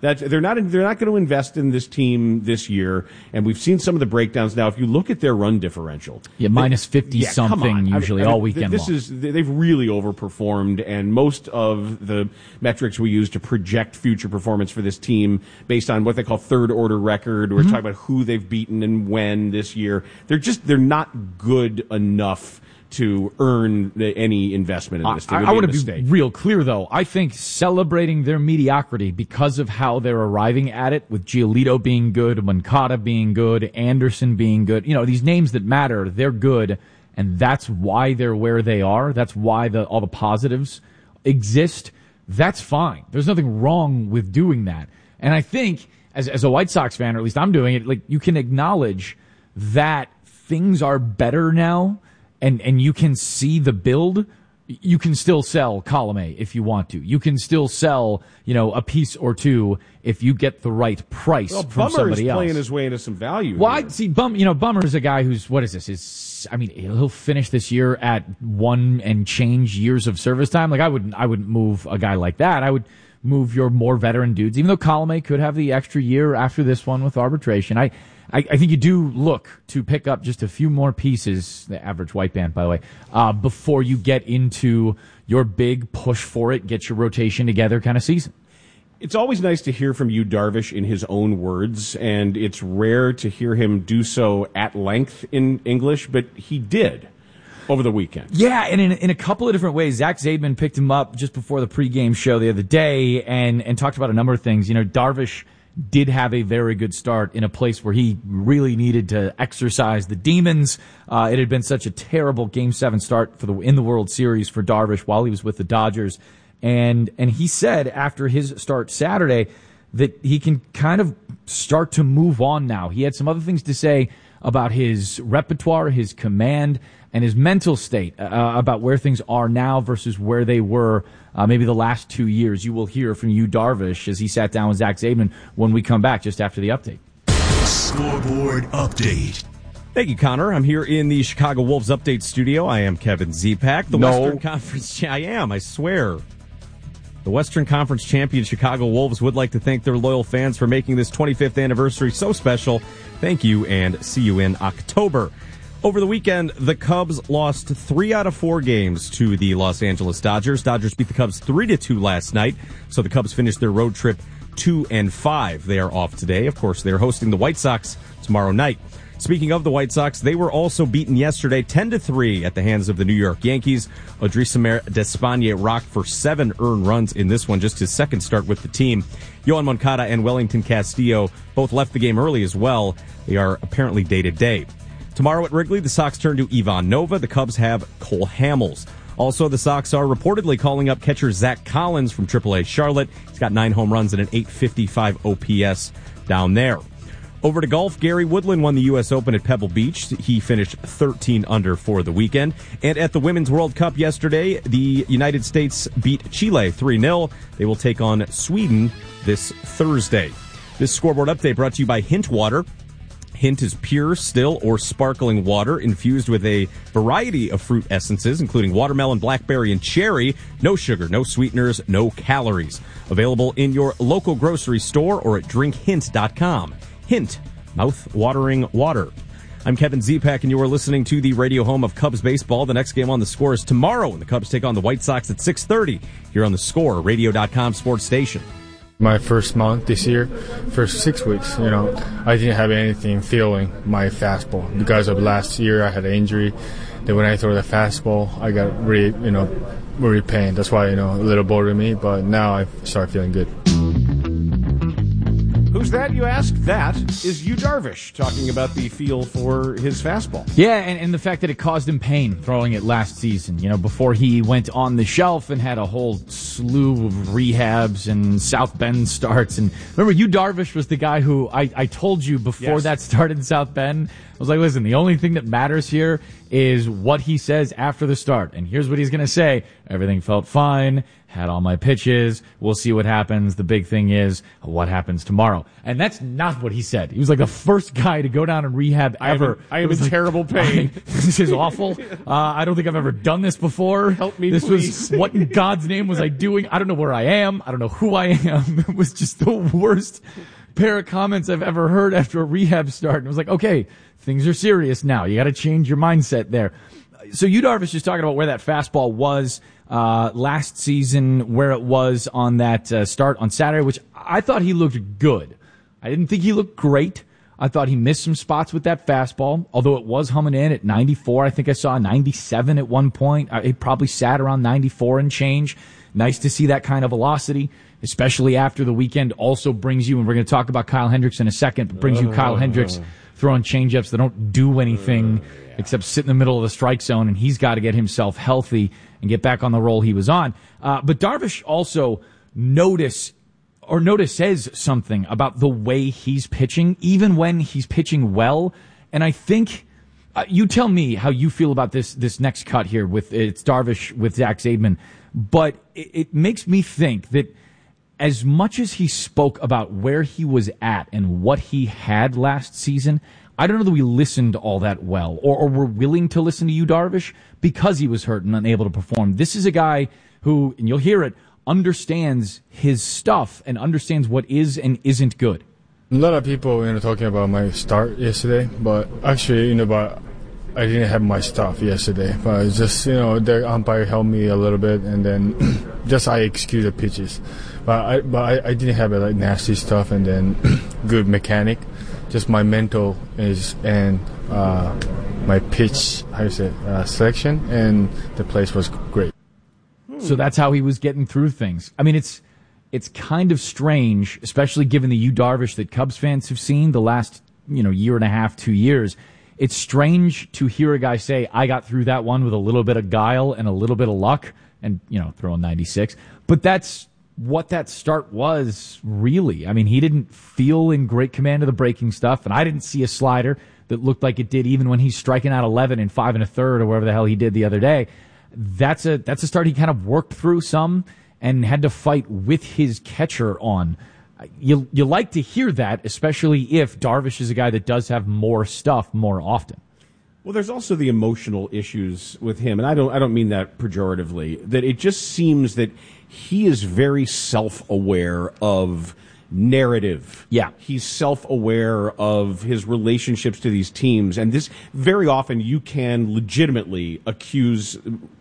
That they're not they're not going to invest in this team this year, and we've seen some of the breakdowns now. If you look at their run differential, yeah, minus fifty yeah, something usually I mean, all weekend this long. Is they've really overperformed, and most of the metrics we use to project future performance for this team, based on what they call third order record, we're mm-hmm. talking about who they've beaten and when this year. They're just they're not good enough to earn the, any investment in this team. I, I want to be real clear, though. I think celebrating their mediocrity because of how they're arriving at it, with Giolito being good, Moncada being good, Anderson being good, you know, these names that matter, they're good, and that's why they're where they are. That's why the, all the positives exist. That's fine. There's nothing wrong with doing that. And I think, as, as a White Sox fan, or at least I'm doing it, like, you can acknowledge that things are better now, and and you can see the build. You can still sell column A if you want to. You can still sell, you know, a piece or two if you get the right price well, from Bummer somebody is else. Playing his way into some value. Well, here. I see. Bum, you know, Bummer is a guy who's what is this? Is I mean, he'll finish this year at one and change years of service time. Like I wouldn't, I wouldn't move a guy like that. I would move your more veteran dudes, even though column A could have the extra year after this one with arbitration. I. I, I think you do look to pick up just a few more pieces, the average white band, by the way, uh, before you get into your big push for it, get your rotation together kind of season. It's always nice to hear from Yu Darvish in his own words, and it's rare to hear him do so at length in English, but he did over the weekend. Yeah, and in, in a couple of different ways. Zach Zaidman picked him up just before the pregame show the other day and, and talked about a number of things. You know, Darvish did have a very good start in a place where he really needed to exercise the demons. Uh, it had been such a terrible Game seven start for the in the World Series for Darvish while he was with the Dodgers. And and he said after his start Saturday that he can kind of start to move on now. He had some other things to say about his repertoire, his command, and his mental state, uh, about where things are now versus where they were uh, maybe the last two years. You will hear from Yu Darvish as he sat down with Zach Zaidman when we come back just after the update. Scoreboard update. Thank you, Connor. I'm here in the Chicago Wolves Update studio. I am Kevin Zipak. The no. Western Conference. I am, I swear. The Western Conference champion Chicago Wolves would like to thank their loyal fans for making this twenty-fifth anniversary so special. Thank you, and see you in October. Over the weekend, the Cubs lost three out of four games to the Los Angeles Dodgers. Dodgers beat the Cubs three to two last night, so the Cubs finished their road trip two and five. They are off today. Of course, they're hosting the White Sox tomorrow night. Speaking of the White Sox, they were also beaten yesterday ten to three at the hands of the New York Yankees. Odrisamer Despaigne rocked for seven earned runs in this one, just his second start with the team. Yohan Moncada and Wellington Castillo both left the game early as well. They are apparently day-to-day. Tomorrow at Wrigley, the Sox turn to Ivan Nova. The Cubs have Cole Hamels. Also, the Sox are reportedly calling up catcher Zach Collins from triple A Charlotte. He's got nine home runs and an eight fifty-five O P S down there. Over to golf, Gary Woodland won the U S Open at Pebble Beach. He finished thirteen under for the weekend. And at the Women's World Cup yesterday, the United States beat Chile three nil. They will take on Sweden this Thursday. This scoreboard update brought to you by Hint Water. Hint is pure, still, or sparkling water infused with a variety of fruit essences, including watermelon, blackberry, and cherry. No sugar, no sweeteners, no calories. Available in your local grocery store or at drink hint dot com. Hint, mouth-watering water. I'm Kevin Zipak, and you are listening to the radio home of Cubs baseball. The next game on the Score is tomorrow, when the Cubs take on the White Sox at six thirty here on the Score, radio dot com sports station. My first month this year, first six weeks, you know, I didn't have anything feeling my fastball. Because of last year, I had an injury. Then when I throw the fastball, I got really, you know, really pain. That's why, you know, a little bothered me. But now I start feeling good. Who's that, you ask? That is Yu Darvish talking about the feel for his fastball. Yeah, and, and the fact that it caused him pain throwing it last season, you know, before he went on the shelf and had a whole slew of rehabs and South Bend starts. And remember, Yu Darvish was the guy who I, I told you before yes. that started in South Bend. I was like, listen, the only thing that matters here is what he says after the start. And here's what he's going to say. Everything felt fine. Had all my pitches. We'll see what happens. The big thing is what happens tomorrow. And that's not what he said. He was like the first guy to go down and rehab ever. I am in like, terrible pain. I, this is awful. Uh, I don't think I've ever done this before. Help me, this please. was, what in God's name was I doing? I don't know where I am. I don't know who I am. It was just the worst pair of comments I've ever heard after a rehab start. And it was like, okay, things are serious now. You got to change your mindset there. So Yu Darvish just talking about where that fastball was uh last season, where it was on that uh, start on Saturday, which I thought he looked good. I didn't think he looked great. I thought he missed some spots with that fastball, although it was humming in at ninety-four. I think I saw ninety-seven at one point. It probably sat around ninety-four and change. Nice to see that kind of velocity, especially after the weekend also brings you, and we're going to talk about Kyle Hendricks in a second, but brings you Kyle Hendricks throwing changeups that don't do anything uh, yeah. except sit in the middle of the strike zone, and he's got to get himself healthy and get back on the roll he was on. Uh, but Darvish also notice or notice says something about the way he's pitching, even when he's pitching well. And I think uh, you tell me how you feel about this this next cut here with it's Darvish with Zach Zaidman. But it, it makes me think that as much as he spoke about where he was at and what he had last season, I don't know that we listened all that well or, or were willing to listen to Yu Darvish because he was hurt and unable to perform. This is a guy who, and you'll hear it, understands his stuff and understands what is and isn't good. A lot of people, you know, talking about my start yesterday, but actually, you know, but I didn't have my stuff yesterday. But it's just, you know, the umpire helped me a little bit, and then just I executed pitches. But I, but I, I didn't have a, like nasty stuff, and then good mechanic. Just my mental is and uh, my pitch, how you say, uh, selection, and the place was great. So that's how he was getting through things. I mean, it's it's kind of strange, especially given the Yu Darvish that Cubs fans have seen the last, you know, year and a half, two years. It's strange to hear a guy say, I got through that one with a little bit of guile and a little bit of luck and, you know, throwing ninety-six. But that's what that start was, really. I mean, he didn't feel in great command of the breaking stuff, and I didn't see a slider that looked like it did even when he's striking out eleven in five and a third or whatever the hell he did the other day. That's a that's a start he kind of worked through some and had to fight with his catcher on. You you like to hear that, especially if Darvish is a guy that does have more stuff more often. Well, there's also the emotional issues with him, and I don't I don't mean that pejoratively. That it just seems that he is very self-aware of narrative. Yeah. He's self-aware of his relationships to these teams, and this very often you can legitimately accuse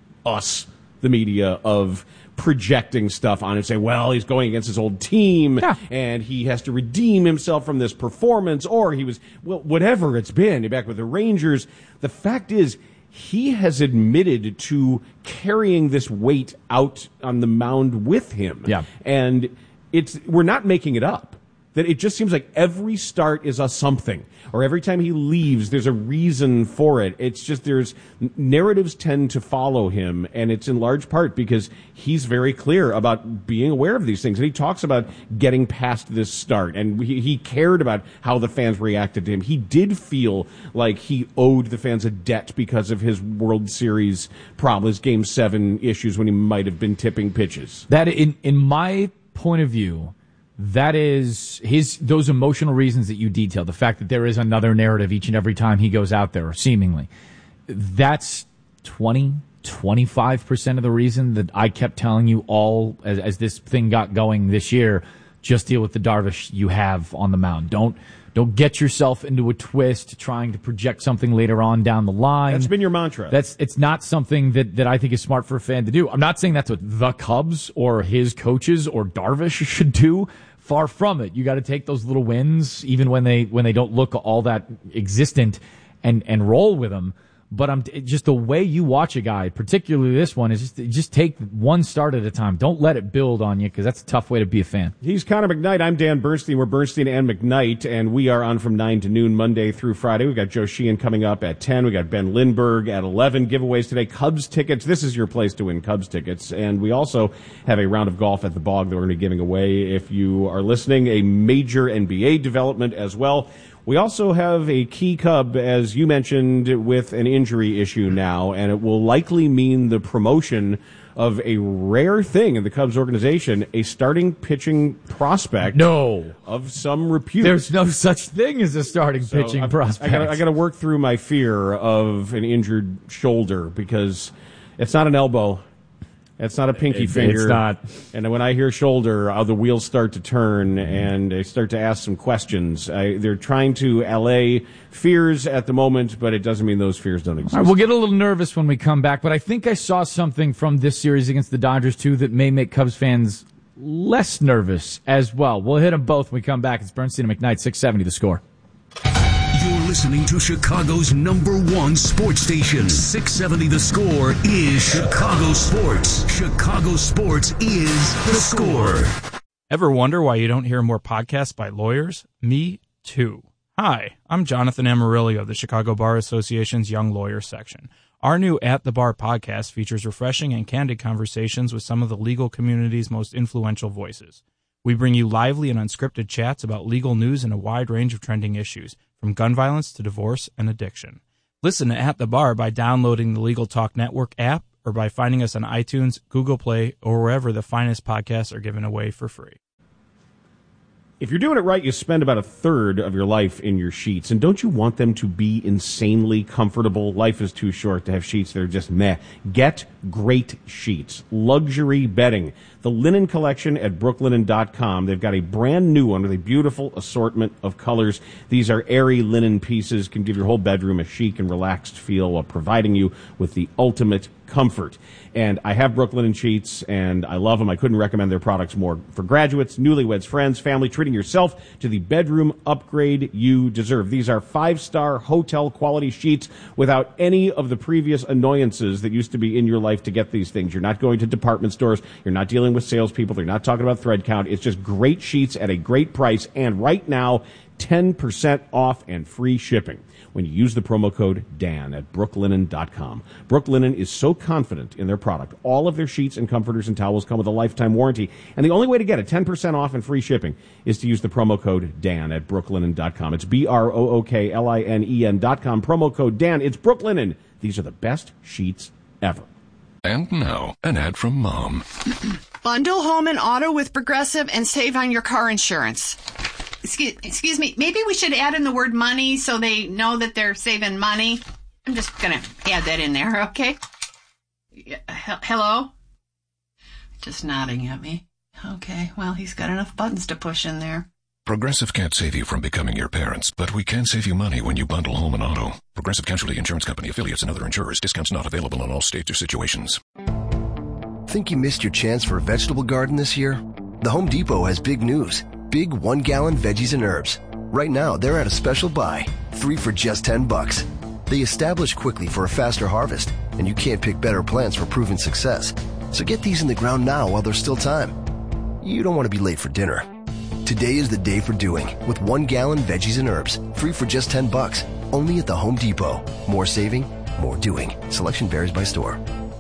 us, the media, of projecting stuff on and say, well, he's going against his old team yeah. and he has to redeem himself from this performance, or he was, well, whatever it's been, back with the Rangers. The fact is, he has admitted to carrying this weight out on the mound with him. Yeah. And it's we're not making it up. That it just seems like every start is a something, or every time he leaves, there's a reason for it. It's just there's narratives tend to follow him, and it's in large part because he's very clear about being aware of these things. And he talks about getting past this start, and he, he cared about how the fans reacted to him. He did feel like he owed the fans a debt because of his World Series problems, Game Seven issues when he might have been tipping pitches. That in in my point of view, that is his those emotional reasons that you detailed, the fact that there is another narrative each and every time he goes out there, or seemingly. That's twenty, twenty-five percent of the reason that I kept telling you all as, as this thing got going this year, just deal with the Darvish you have on the mound. Don't don't get yourself into a twist trying to project something later on down the line. That's been your mantra. That's it's not something that, that I think is smart for a fan to do. I'm not saying that's what the Cubs or his coaches or Darvish should do. Far from it. You got to take those little wins, even when they when they don't look all that existent, and and roll with them. But I'm just the way you watch a guy, particularly this one, is just just take one start at a time. Don't let it build on you, because that's a tough way to be a fan. He's Connor McKnight. I'm Dan Bernstein. We're Bernstein and McKnight, and we are on from nine to noon Monday through Friday. We've got Joe Sheehan coming up at ten. We got Ben Lindbergh at eleven. Giveaways today. Cubs tickets. This is your place to win Cubs tickets. And we also have a round of golf at the Bog that we're going to be giving away if you are listening. A major N B A development as well. We also have a key Cub, as you mentioned, with an injury issue now, and it will likely mean the promotion of a rare thing in the Cubs organization, a starting pitching prospect. No. Of some repute. There's no such thing as a starting So pitching I, prospect. I gotta, I gotta work through my fear of an injured shoulder because it's not an elbow. It's not a pinky It- finger. it's not. And when I hear shoulder, uh, the wheels start to turn, and I start to ask some questions. I, they're trying to allay fears at the moment, but it doesn't mean those fears don't exist. All right, we'll get a little nervous when we come back, but I think I saw something from this series against the Dodgers, too, that may make Cubs fans less nervous as well. We'll hit them both when we come back. It's Bernstein and McKnight, six seventy The Score. You're listening to Chicago's number one sports station. six seventy The Score is Chicago Sports. Chicago Sports is The Score. Ever wonder why you don't hear more podcasts by lawyers? Me too. Hi, I'm Jonathan Amarillo of the Chicago Bar Association's Young Lawyers section. Our new At the Bar podcast features refreshing and candid conversations with some of the legal community's most influential voices. We bring you lively and unscripted chats about legal news and a wide range of trending issues, from gun violence to divorce and addiction. Listen to At the Bar by downloading the Legal Talk Network app or by finding us on iTunes, Google Play, or wherever the finest podcasts are given away for free. If you're doing it right, you spend about a third of your life in your sheets. And don't you want them to be insanely comfortable? Life is too short to have sheets that are just meh. Get great sheets. Luxury bedding. The Linen Collection at brooklinen dot com. They've got a brand new one with a beautiful assortment of colors. These are airy linen pieces, can give your whole bedroom a chic and relaxed feel while providing you with the ultimate comfort. And I have Brooklinen sheets, and I love them. I couldn't recommend their products more. For graduates, newlyweds, friends, family, treating yourself to the bedroom upgrade you deserve. These are five-star hotel-quality sheets without any of the previous annoyances that used to be in your life to get these things. You're not going to department stores. You're not dealing with salespeople. They're not talking about thread count. It's just great sheets at a great price, and right now, ten percent off and free shipping when you use the promo code Dan at brooklinen dot com. Brooklinen is so confident in their product. All of their sheets and comforters and towels come with a lifetime warranty. And the only way to get it, ten percent off and free shipping, is to use the promo code Dan at brooklinen dot com. It's B R O O K L I N E N dot com. Promo code Dan. It's Brooklinen. These are the best sheets ever. And now, an ad from Mom. Bundle home and auto with Progressive and save on your car insurance. Excuse, excuse me, maybe we should add in the word money so they know that they're saving money. I'm just going to add that in there, okay? Yeah, he- hello? Just nodding at me. Okay, well, he's got enough buttons to push in there. Progressive can't save you from becoming your parents, but we can save you money when you bundle home and auto. Progressive Casualty Insurance Company, affiliates, and other insurers. Discounts not available in all states or situations. Think you missed your chance for a vegetable garden this year? The Home Depot has big news. Big one-gallon veggies and herbs. Right now, they're at a special buy. Three for just ten bucks. They establish quickly for a faster harvest, and you can't pick better plants for proven success. So get these in the ground now while there's still time. You don't want to be late for dinner. Today is the day for doing, with one-gallon veggies and herbs. Free for just ten bucks. Only at the Home Depot. More saving, more doing. Selection varies by store.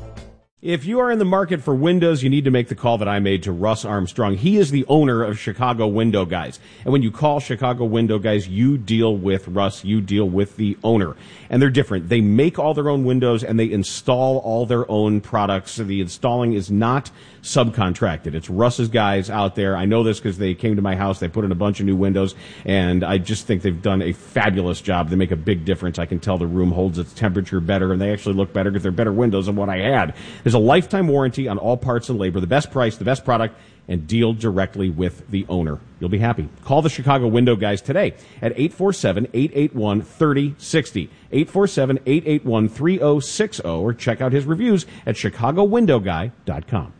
If you are in the market for windows, you need to make the call that I made to Russ Armstrong. He is the owner of Chicago Window Guys. And when you call Chicago Window Guys, you deal with Russ, you deal with the owner. And they're different. They make all their own windows and they install all their own products. So the installing is not subcontracted. It's Russ's guys out there. I know this because they came to my house. They put in a bunch of new windows, and I just think they've done a fabulous job. They make a big difference. I can tell the room holds its temperature better, and they actually look better because they're better windows than what I had. There's a lifetime warranty on all parts and labor, the best price, the best product, and deal directly with the owner. You'll be happy. Call the Chicago Window Guys today at eight four seven, eight eight one, three oh six oh, eight four seven, eight eight one, three oh six oh, or check out his reviews at chicago window guy dot com.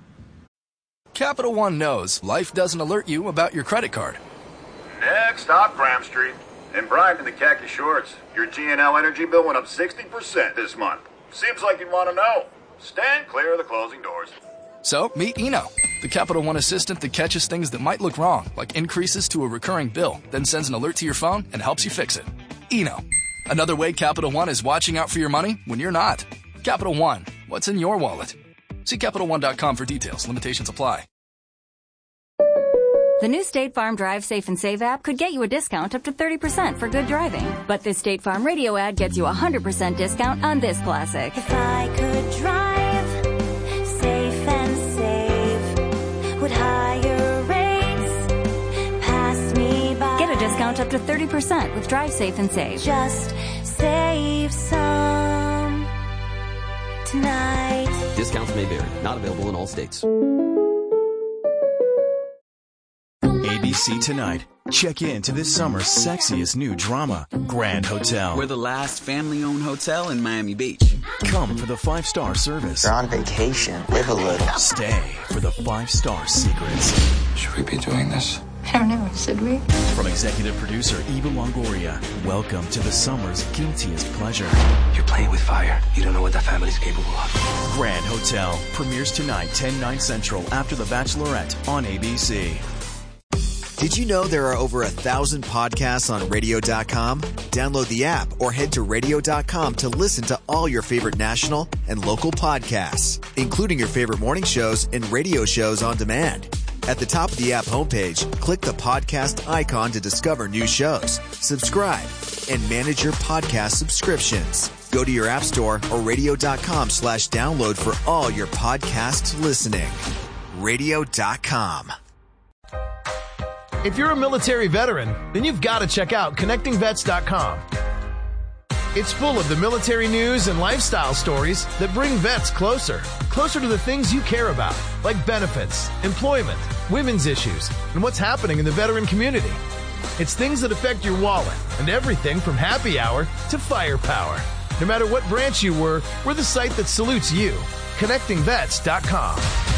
Capital One knows life doesn't alert you about your credit card. Next stop, Graham Street. In Bryant in the khaki shorts. Your G N L energy bill went up sixty percent this month. Seems like you'd want to know. Stand clear of the closing doors. So, meet Eno, the Capital One assistant that catches things that might look wrong, like increases to a recurring bill, then sends an alert to your phone and helps you fix it. Eno, another way Capital One is watching out for your money when you're not. Capital One, what's in your wallet? See Capital One dot com for details. Limitations apply. The new State Farm Drive Safe and Save app could get you a discount up to thirty percent for good driving. But this State Farm radio ad gets you a one hundred percent discount on this classic. If I could drive safe and save, would higher rates pass me by? Get a discount up to thirty percent with Drive Safe and Save. Just save some tonight. Discounts may vary. Not available in all states. A B C Tonight. Check in to this summer's sexiest new drama, Grand Hotel. We're the last family-owned hotel in Miami Beach. Come for the five-star service. You're on vacation. Live a little. Stay for the five-star secrets. Should we be doing this? I don't know. Should we? From executive producer Eva Longoria, welcome to the summer's guiltiest pleasure. You're playing with fire. You don't know what the family's capable of. Grand Hotel premieres tonight, ten, nine Central, after The Bachelorette on A B C. Did you know there are over a thousand podcasts on radio dot com? Download the app or head to radio dot com to listen to all your favorite national and local podcasts, including your favorite morning shows and radio shows on demand. At the top of the app homepage, click the podcast icon to discover new shows, subscribe, and manage your podcast subscriptions. Go to your app store or radio dot com slash download for all your podcast listening. radio dot com. If you're a military veteran, then you've got to check out connecting vets dot com. It's full of the military news and lifestyle stories that bring vets closer, closer to the things you care about, like benefits, employment, women's issues, and what's happening in the veteran community. It's things that affect your wallet and everything from happy hour to firepower. No matter what branch you were, we're the site that salutes you. connecting vets dot com.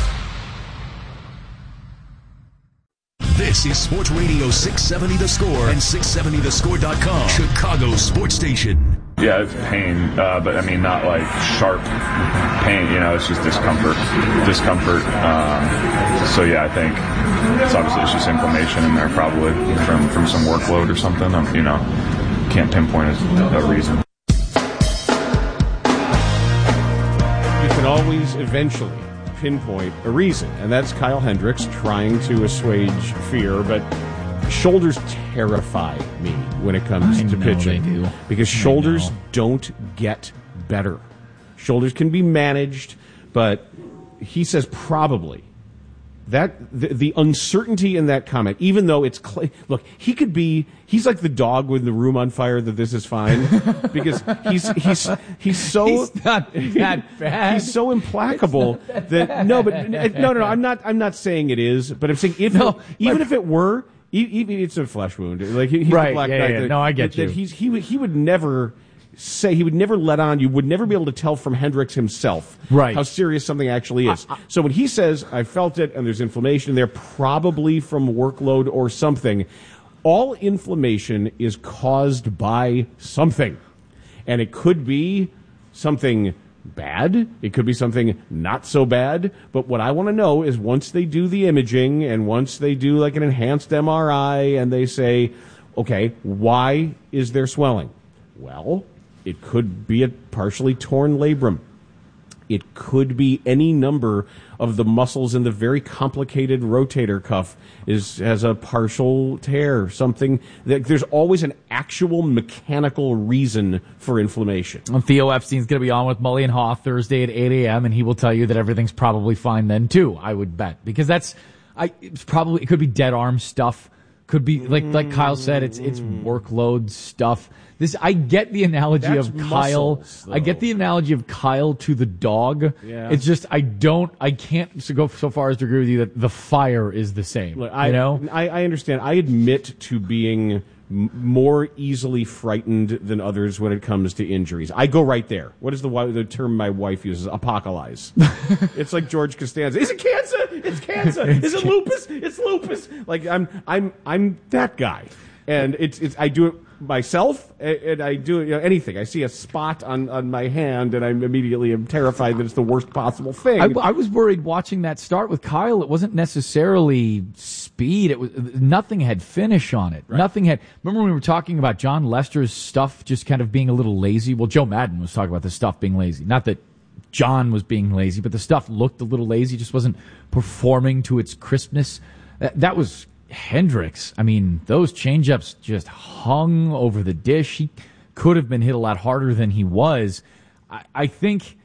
This is Sports Radio six seventy The Score and six seventy the score dot com, Chicago sports station. Yeah, it's pain, uh, but I mean, not like sharp pain, you know, it's just discomfort, discomfort. Um, so yeah, I think it's obviously it's just inflammation in there probably from, from some workload or something. Um, you know, can't pinpoint a reason. You can always eventually pinpoint a reason, and that's Kyle Hendricks trying to assuage fear, but shoulders terrify me when it comes I to know pitching they do. because I shoulders know. don't get better. Shoulders can be managed, but he says probably. That the, the uncertainty in that comment, even though it's cl- look, he could be he's like the dog with the room on fire that this is fine because he's he's he's so He's not that bad. He's so implacable that, that, bad. no, but no, no, no. I'm not. I'm not saying it is, but I'm saying if No, it, even like- if it were, e- even it's a flesh wound. Like he, he's Right, the Black yeah, Knight. yeah. That, No, I get that, that you. he's he would he would never say he would never let on. You would never be able to tell from Hendricks himself Right. how serious something actually is. So when he says I felt it and there's inflammation there, probably from workload or something. All inflammation is caused by something, and it could be something bad. It could be something not so bad. But what I want to know is once they do the imaging and once they do like an enhanced M R I and they say, okay, why is there swelling? Well, it could be a partially torn labrum. It could be any number of the muscles in the very complicated rotator cuff is has a partial tear. Something that there's always an actual mechanical reason for inflammation. And Theo Epstein's going to be on with Mully and Haw Thursday at eight a.m. and he will tell you that everything's probably fine then too. I would bet because that's I it's probably it could be dead arm stuff. Could be like like Kyle said, it's it's workload stuff. This I get the analogy That's of Kyle. muscles, I get the analogy of Kyle to the dog. Yeah. It's just I don't I can't so go so far as to agree with you that the fire is the same. Look, I, you know, I, I understand. I admit to being m- more easily frightened than others when it comes to injuries. I go right there. What is the wi- the term my wife uses? Apocalypse. It's like George Costanza. Is it cancer? It's cancer. Is it lupus? It's lupus. Like I'm I'm I'm that guy, and it's it's I do it myself, and, and I do it, you know, anything. I see a spot on, on my hand, and I'm immediately am terrified that it's the worst possible thing. I, I was worried watching that start with Kyle. It wasn't necessarily speed. It was nothing had finish on it. Right. Nothing had. Remember when we were talking about John Lester's stuff just kind of being a little lazy? Well, Joe Madden was talking about the stuff being lazy. Not that John was being lazy, but the stuff looked a little lazy. Just wasn't performing to its crispness. That, that was Hendricks, I mean, those changeups just hung over the dish. He could have been hit a lot harder than he was. I, I think...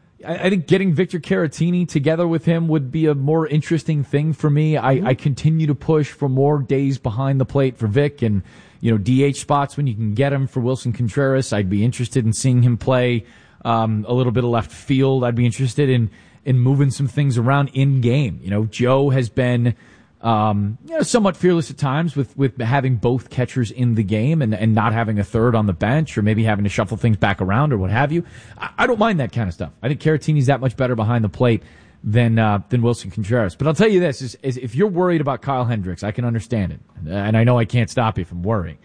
I think getting Victor Caratini together with him would be a more interesting thing for me. I, mm-hmm. I continue to push for more days behind the plate for Vic and, you know, D H spots when you can get him for Wilson Contreras. I'd be interested in seeing him play um, a little bit of left field. I'd be interested in, in moving some things around in game. You know, Joe has been um, you know, somewhat fearless at times with, with having both catchers in the game and, and not having a third on the bench or maybe having to shuffle things back around or what have you. I, I don't mind that kind of stuff. I think Caratini's that much better behind the plate than uh, than Wilson Contreras. But I'll tell you this, is, is if you're worried about Kyle Hendricks, I can understand it. And I know I can't stop you from worrying.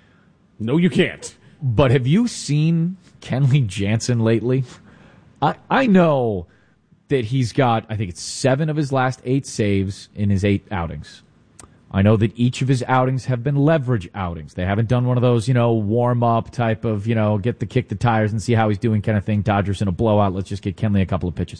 No, you can't. But have you seen Kenley Jansen lately? I, I know... that he's got, I think it's seven of his last eight saves in his eight outings. I know that each of his outings have been leverage outings. They haven't done one of those, you know, warm-up type of, you know, get the kick the tires and see how he's doing kind of thing. Dodgers in a blowout. Let's just get Kenley a couple of pitches.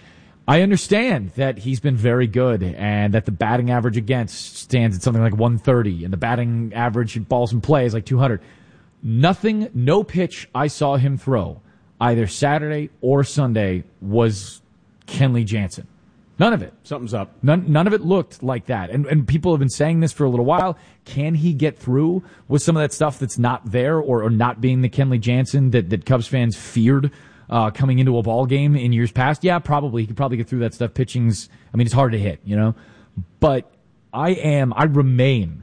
I understand that he's been very good and that the batting average against stands at something like one thirty and the batting average balls in play is like two hundred. Nothing, no pitch I saw him throw either Saturday or Sunday was Kenley Jansen. None of it. Something's up. None, none of it looked like that. And, and people have been saying this for a little while. Can he get through with some of that stuff that's not there or, or not being the Kenley Jansen that, that Cubs fans feared uh, coming into a ball game in years past? Yeah, probably. He could probably get through that stuff. Pitching's, I mean, it's hard to hit, you know? But I am, I remain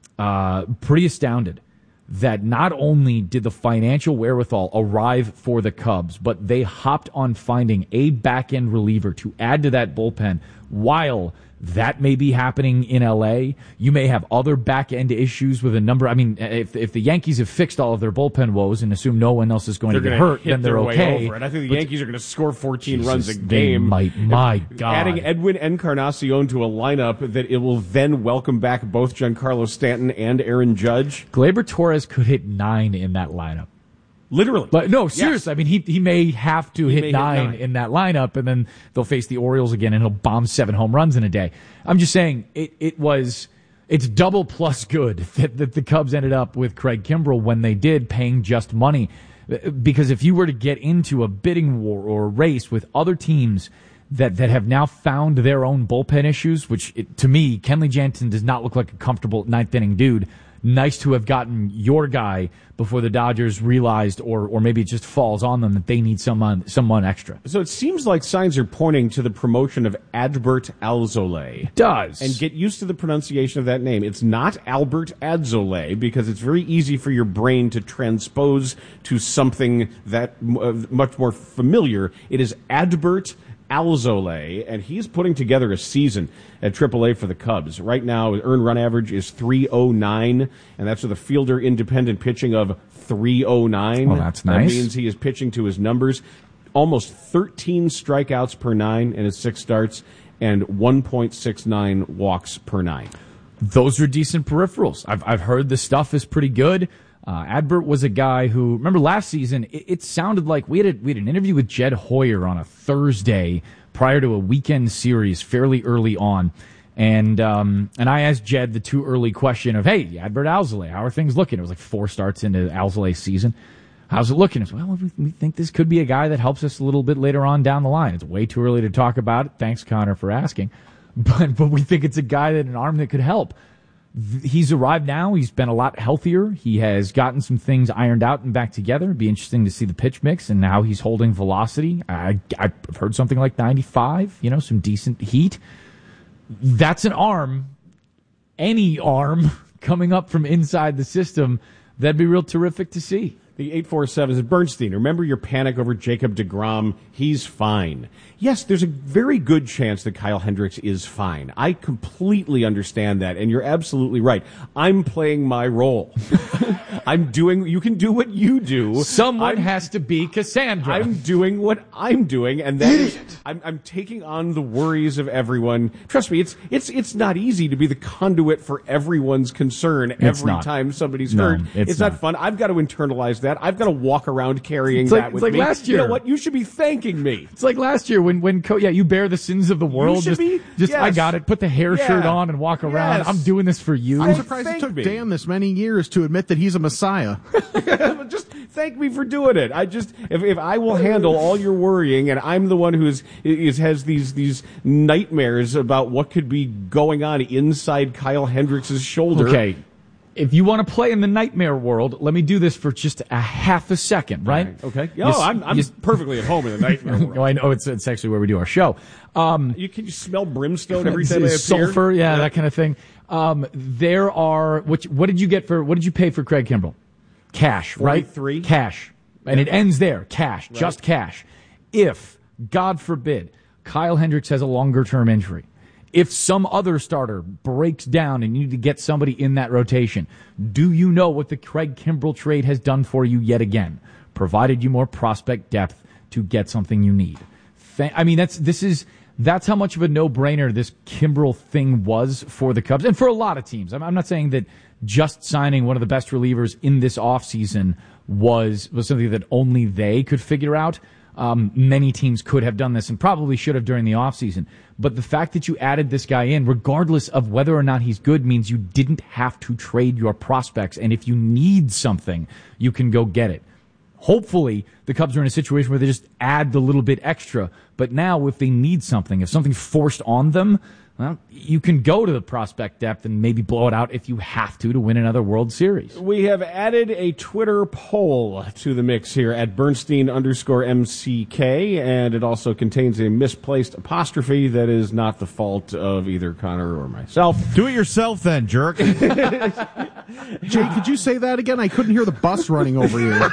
uh, pretty astounded that not only did the financial wherewithal arrive for the Cubs, but they hopped on finding a back-end reliever to add to that bullpen while that may be happening in L A. You may have other back-end issues with a number. I mean, if if the Yankees have fixed all of their bullpen woes and assume no one else is going they're to get gonna hurt, then they're okay. Over it. I think the but Yankees are going to score fourteen Jesus, runs a they game. Might, my God. Adding Edwin Encarnacion to a lineup that it will then welcome back both Giancarlo Stanton and Aaron Judge. Gleyber Torres could hit nine in that lineup. Literally. But no, seriously. Yes. I mean, he he may have to hit, may nine, hit nine in that lineup, and then they'll face the Orioles again, and he'll bomb seven home runs in a day. I'm just saying, it, it was, it's double plus good that, that the Cubs ended up with Craig Kimbrell when they did, paying just money. Because if you were to get into a bidding war or a race with other teams that, that have now found their own bullpen issues, which it, to me, Kenley Jansen does not look like a comfortable ninth inning dude. Nice to have gotten your guy before the Dodgers realized, or or maybe it just falls on them that they need someone someone extra. So it seems like signs are pointing to the promotion of Adbert Alzolay. It does. And get used to the pronunciation of that name. It's not Albert Adzolay, because it's very easy for your brain to transpose to something that uh, much more familiar. It is Adbert Alzolay, and he's putting together a season at triple A for the Cubs. Right now, his earned run average is three oh nine, and that's with a fielder independent pitching of three oh nine. Well, that's nice. That means he is pitching to his numbers. Almost thirteen strikeouts per nine in his six starts, and one point six nine walks per nine. Those are decent peripherals. I've I've heard the stuff is pretty good. Uh, Adbert was a guy who, remember last season, it, it sounded like we had, a, we had an interview with Jed Hoyer on a Thursday prior to a weekend series fairly early on. And um, and I asked Jed the too early question of, hey, Adbert Alzolay, how are things looking? It was like four starts into Alzolay's season. How's it looking? It's, well, we, we think this could be a guy that helps us a little bit later on down the line. It's way too early to talk about it. Thanks, Connor, for asking. But, but we think it's a guy that an arm that could help. He's arrived now. He's been a lot healthier. He has gotten some things ironed out and back together. It'd be interesting to see the pitch mix and how he's holding velocity. I, I've heard something like ninety-five, you know, some decent heat. That's an arm, any arm coming up from inside the system. That'd be real terrific to see. The eight four seven is Bernstein. Remember your panic over Jacob deGrom? He's fine. Yes, there's a very good chance that Kyle Hendricks is fine. I completely understand that, and you're absolutely right. I'm playing my role. I'm doing, you can do what you do. Someone I'm, has to be Cassandra. I'm doing what I'm doing, and that is, I'm, I'm taking on the worries of everyone. Trust me, it's it's it's not easy to be the conduit for everyone's concern It's every not. time somebody's No, hurt. it's It's not not. fun. I've got to internalize that. that, I've got to walk around carrying It's like- that with it's like me. last You know year. what? You should be thanking me. It's like last year when, when, Co- yeah, you bear the sins of the world. should Just, be- just I yes. got it. Put the hair Yeah. shirt on and walk around. Yes. I'm doing this for you. I'm surprised thank it took me. Dan this many years to admit that he's a messiah. Just thank me for doing it. I just if, if I will handle all your worrying, and I'm the one who is, is has these these nightmares about what could be going on inside Kyle Hendricks' shoulder. Okay. If you want to play in the nightmare world, let me do this for just a half a second, right? Okay. You Oh, s- I'm, I'm you s- perfectly at home in the nightmare world. Oh, I know it's it's actually where we do our show. Um, You can you smell brimstone every time I appear? sulfur, yeah, that kind of thing. Um, there are what? What did you get for? What did you pay for Craig Kimbrell? Cash, right? forty-three Cash, and Yeah. it ends there. Cash, Right. just cash. If God forbid Kyle Hendricks has a longer term injury, if some other starter breaks down and you need to get somebody in that rotation, do you know what the Craig Kimbrell trade has done for you yet again? Provided you more prospect depth to get something you need. Th- I mean, that's this is that's how much of a no-brainer this Kimbrell thing was for the Cubs and for a lot of teams. I'm, I'm not saying that just signing one of the best relievers in this offseason was was something that only they could figure out. Um, many teams could have done this and probably should have during the offseason. But the fact that you added this guy in, regardless of whether or not he's good, means you didn't have to trade your prospects. And if you need something, you can go get it. Hopefully, the Cubs are in a situation where they just add the little bit extra. But now, if they need something, if something's forced on them, well, you can go to the prospect depth and maybe blow it out if you have to to win another World Series. We have added a Twitter poll to the mix here at Bernstein underscore M C K, and it also contains a misplaced apostrophe that is not the fault of either Connor or myself. Do it yourself then, jerk. Jay, could you say that again? I couldn't hear the bus running over you.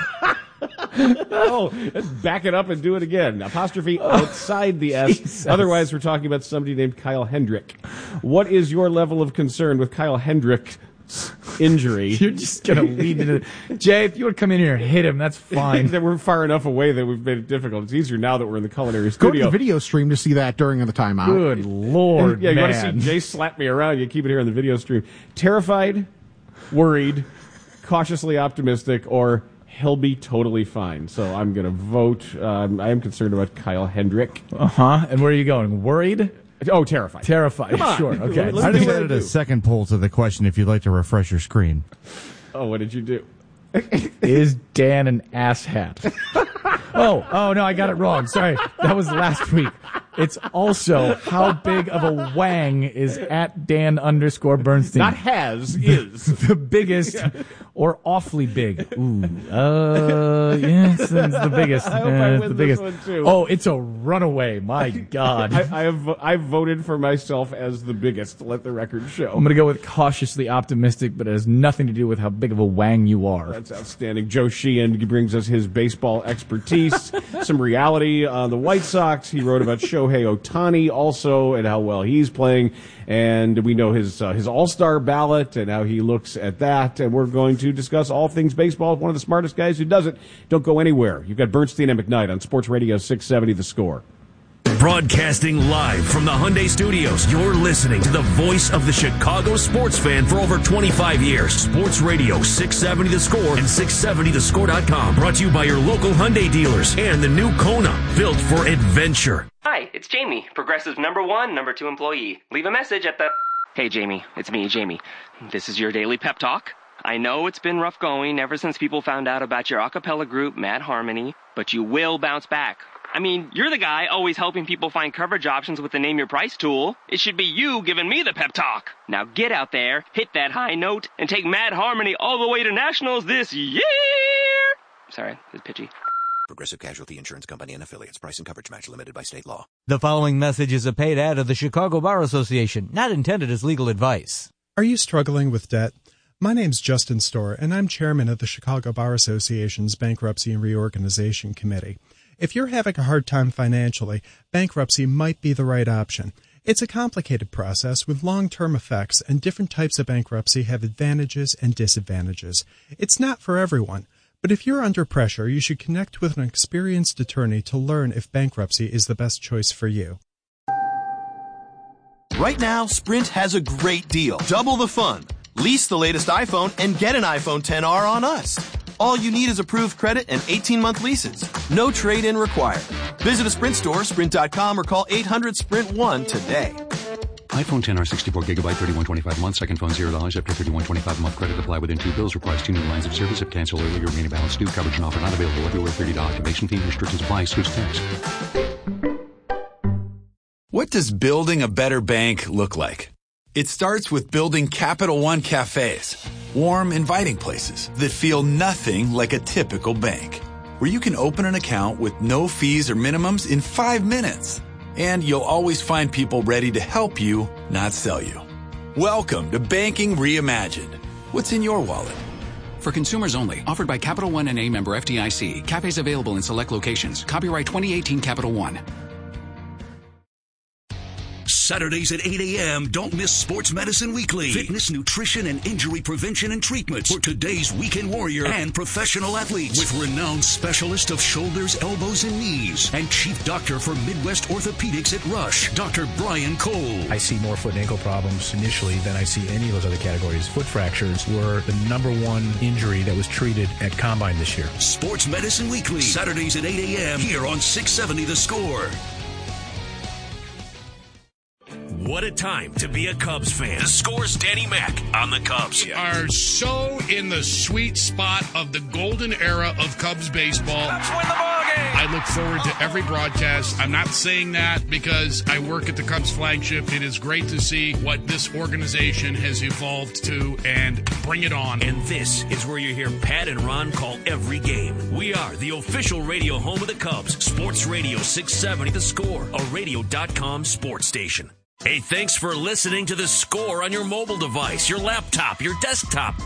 Oh, let's back it up and do it again. Apostrophe outside the S. Jesus. Otherwise, we're talking about somebody named Kyle Hendrick. What is your level of concern with Kyle Hendrick's injury? You're just going to lead into it. Jay, if you would come in here and hit him, that's fine. That we're far enough away that we've made it difficult. It's easier now that we're in the culinary Go to studio. the video stream to see that during the timeout. Good Lord, Yeah, you man. want to see Jay slap me around, you keep it here on the video stream. Terrified, worried, cautiously optimistic, or he'll be totally fine. So I'm going to vote. Um, I am concerned about Kyle Hendrick. Uh-huh. And where are you going? Worried? Oh, terrified. Terrified. Come on. Sure. Okay. Let's I do just what I added do. a second poll to the question if you'd like to refresh your screen. Oh, what did you do? Is Dan an asshat? oh, oh no, I got it wrong. Sorry. That was last week. It's also how big of a wang is at Dan underscore Bernstein. Not has, is. The biggest or awfully big. Ooh. Uh, yes, it's the biggest. I hope Uh, I it's win the this biggest. one, too. Oh, it's a runaway. My God. I, I have I've voted for myself as the biggest. Let the record show. I'm going to go with cautiously optimistic, but it has nothing to do with how big of a wang you are. That's outstanding. Joe Sheehan brings us his baseball expertise, some reality on the White Sox. He wrote about Shohei Ohtani also and how well he's playing, and we know his uh, his All-Star ballot and how he looks at that. And we're going to discuss all things baseball with one of the smartest guys who does it. Don't go anywhere. You've got Bernstein and McKnight on Sports Radio six seventy The Score. Broadcasting live from the Hyundai Studios, you're listening to the voice of the Chicago sports fan for over twenty-five years. Sports Radio six seventy The Score and six seventy the score dot com. Brought to you by your local Hyundai dealers and the new Kona, built for adventure. Hi, it's Jamie, Progressive's number one, number two employee. Leave a message at the... Hey, Jamie, it's me, Jamie. This is your daily pep talk. I know it's been rough going ever since people found out about your a cappella group, Mad Harmony, but you will bounce back. I mean, you're the guy always helping people find coverage options with the Name Your Price tool. It should be you giving me the pep talk. Now get out there, hit that high note, and take Mad Harmony all the way to nationals this year! Sorry, it's pitchy. Progressive Casualty Insurance Company and Affiliates. Price and coverage match limited by state law. The following message is a paid ad of the Chicago Bar Association, not intended as legal advice. Are you struggling with debt? My name's Justin Storr, and I'm chairman of the Chicago Bar Association's Bankruptcy and Reorganization Committee. If you're having a hard time financially, bankruptcy might be the right option. It's a complicated process with long-term effects, and different types of bankruptcy have advantages and disadvantages. It's not for everyone. But if you're under pressure, you should connect with an experienced attorney to learn if bankruptcy is the best choice for you. Right now, Sprint has a great deal. Double the fun. Lease the latest iPhone and get an iPhone X R on us. All you need is approved credit and eighteen-month leases. No trade-in required. Visit a Sprint store, sprint dot com, or call eight hundred sprint one today. iPhone ten R sixty-four gigabyte, thirty-one twenty-five a month. Second phone zero dollars after thirty-one twenty-five a month. Credit apply within two bills. Requires two new lines of service. If cancel early, your remaining balance due. Coverage and offer not available everywhere. thirty dollars activation fee. Restrictions apply. Switch text. What does building a better bank look like? It starts with building Capital One cafes. Warm, inviting places that feel nothing like a typical bank. Where you can open an account with no fees or minimums in five minutes. And you'll always find people ready to help you, not sell you. Welcome to Banking Reimagined. What's in your wallet? For consumers only. Offered by Capital One N A member F D I C. Cafes available in select locations. Copyright twenty eighteen Capital One. Saturdays at eight a.m. Don't miss Sports Medicine Weekly. Fitness, nutrition, and injury prevention and treatment for today's weekend warrior and professional athletes. With renowned specialist of shoulders, elbows, and knees. And chief doctor for Midwest Orthopedics at Rush, Doctor Brian Cole. I see more foot and ankle problems initially than I see any of those other categories. Foot fractures were the number one injury that was treated at Combine this year. Sports Medicine Weekly. Saturdays at eight a.m. here on six seventy The Score. What a time to be a Cubs fan. The Score's Danny Mac on the Cubs. We are so in the sweet spot of the golden era of Cubs baseball. Cubs win the ball game. I look forward to every broadcast. I'm not saying that because I work at the Cubs flagship. It is great to see what this organization has evolved to, and bring it on. And this is where you hear Pat and Ron call every game. We are the official radio home of the Cubs. Sports Radio six seventy The Score, a radio dot com sports station. Hey, thanks for listening to The Score on your mobile device, your laptop, your desktop.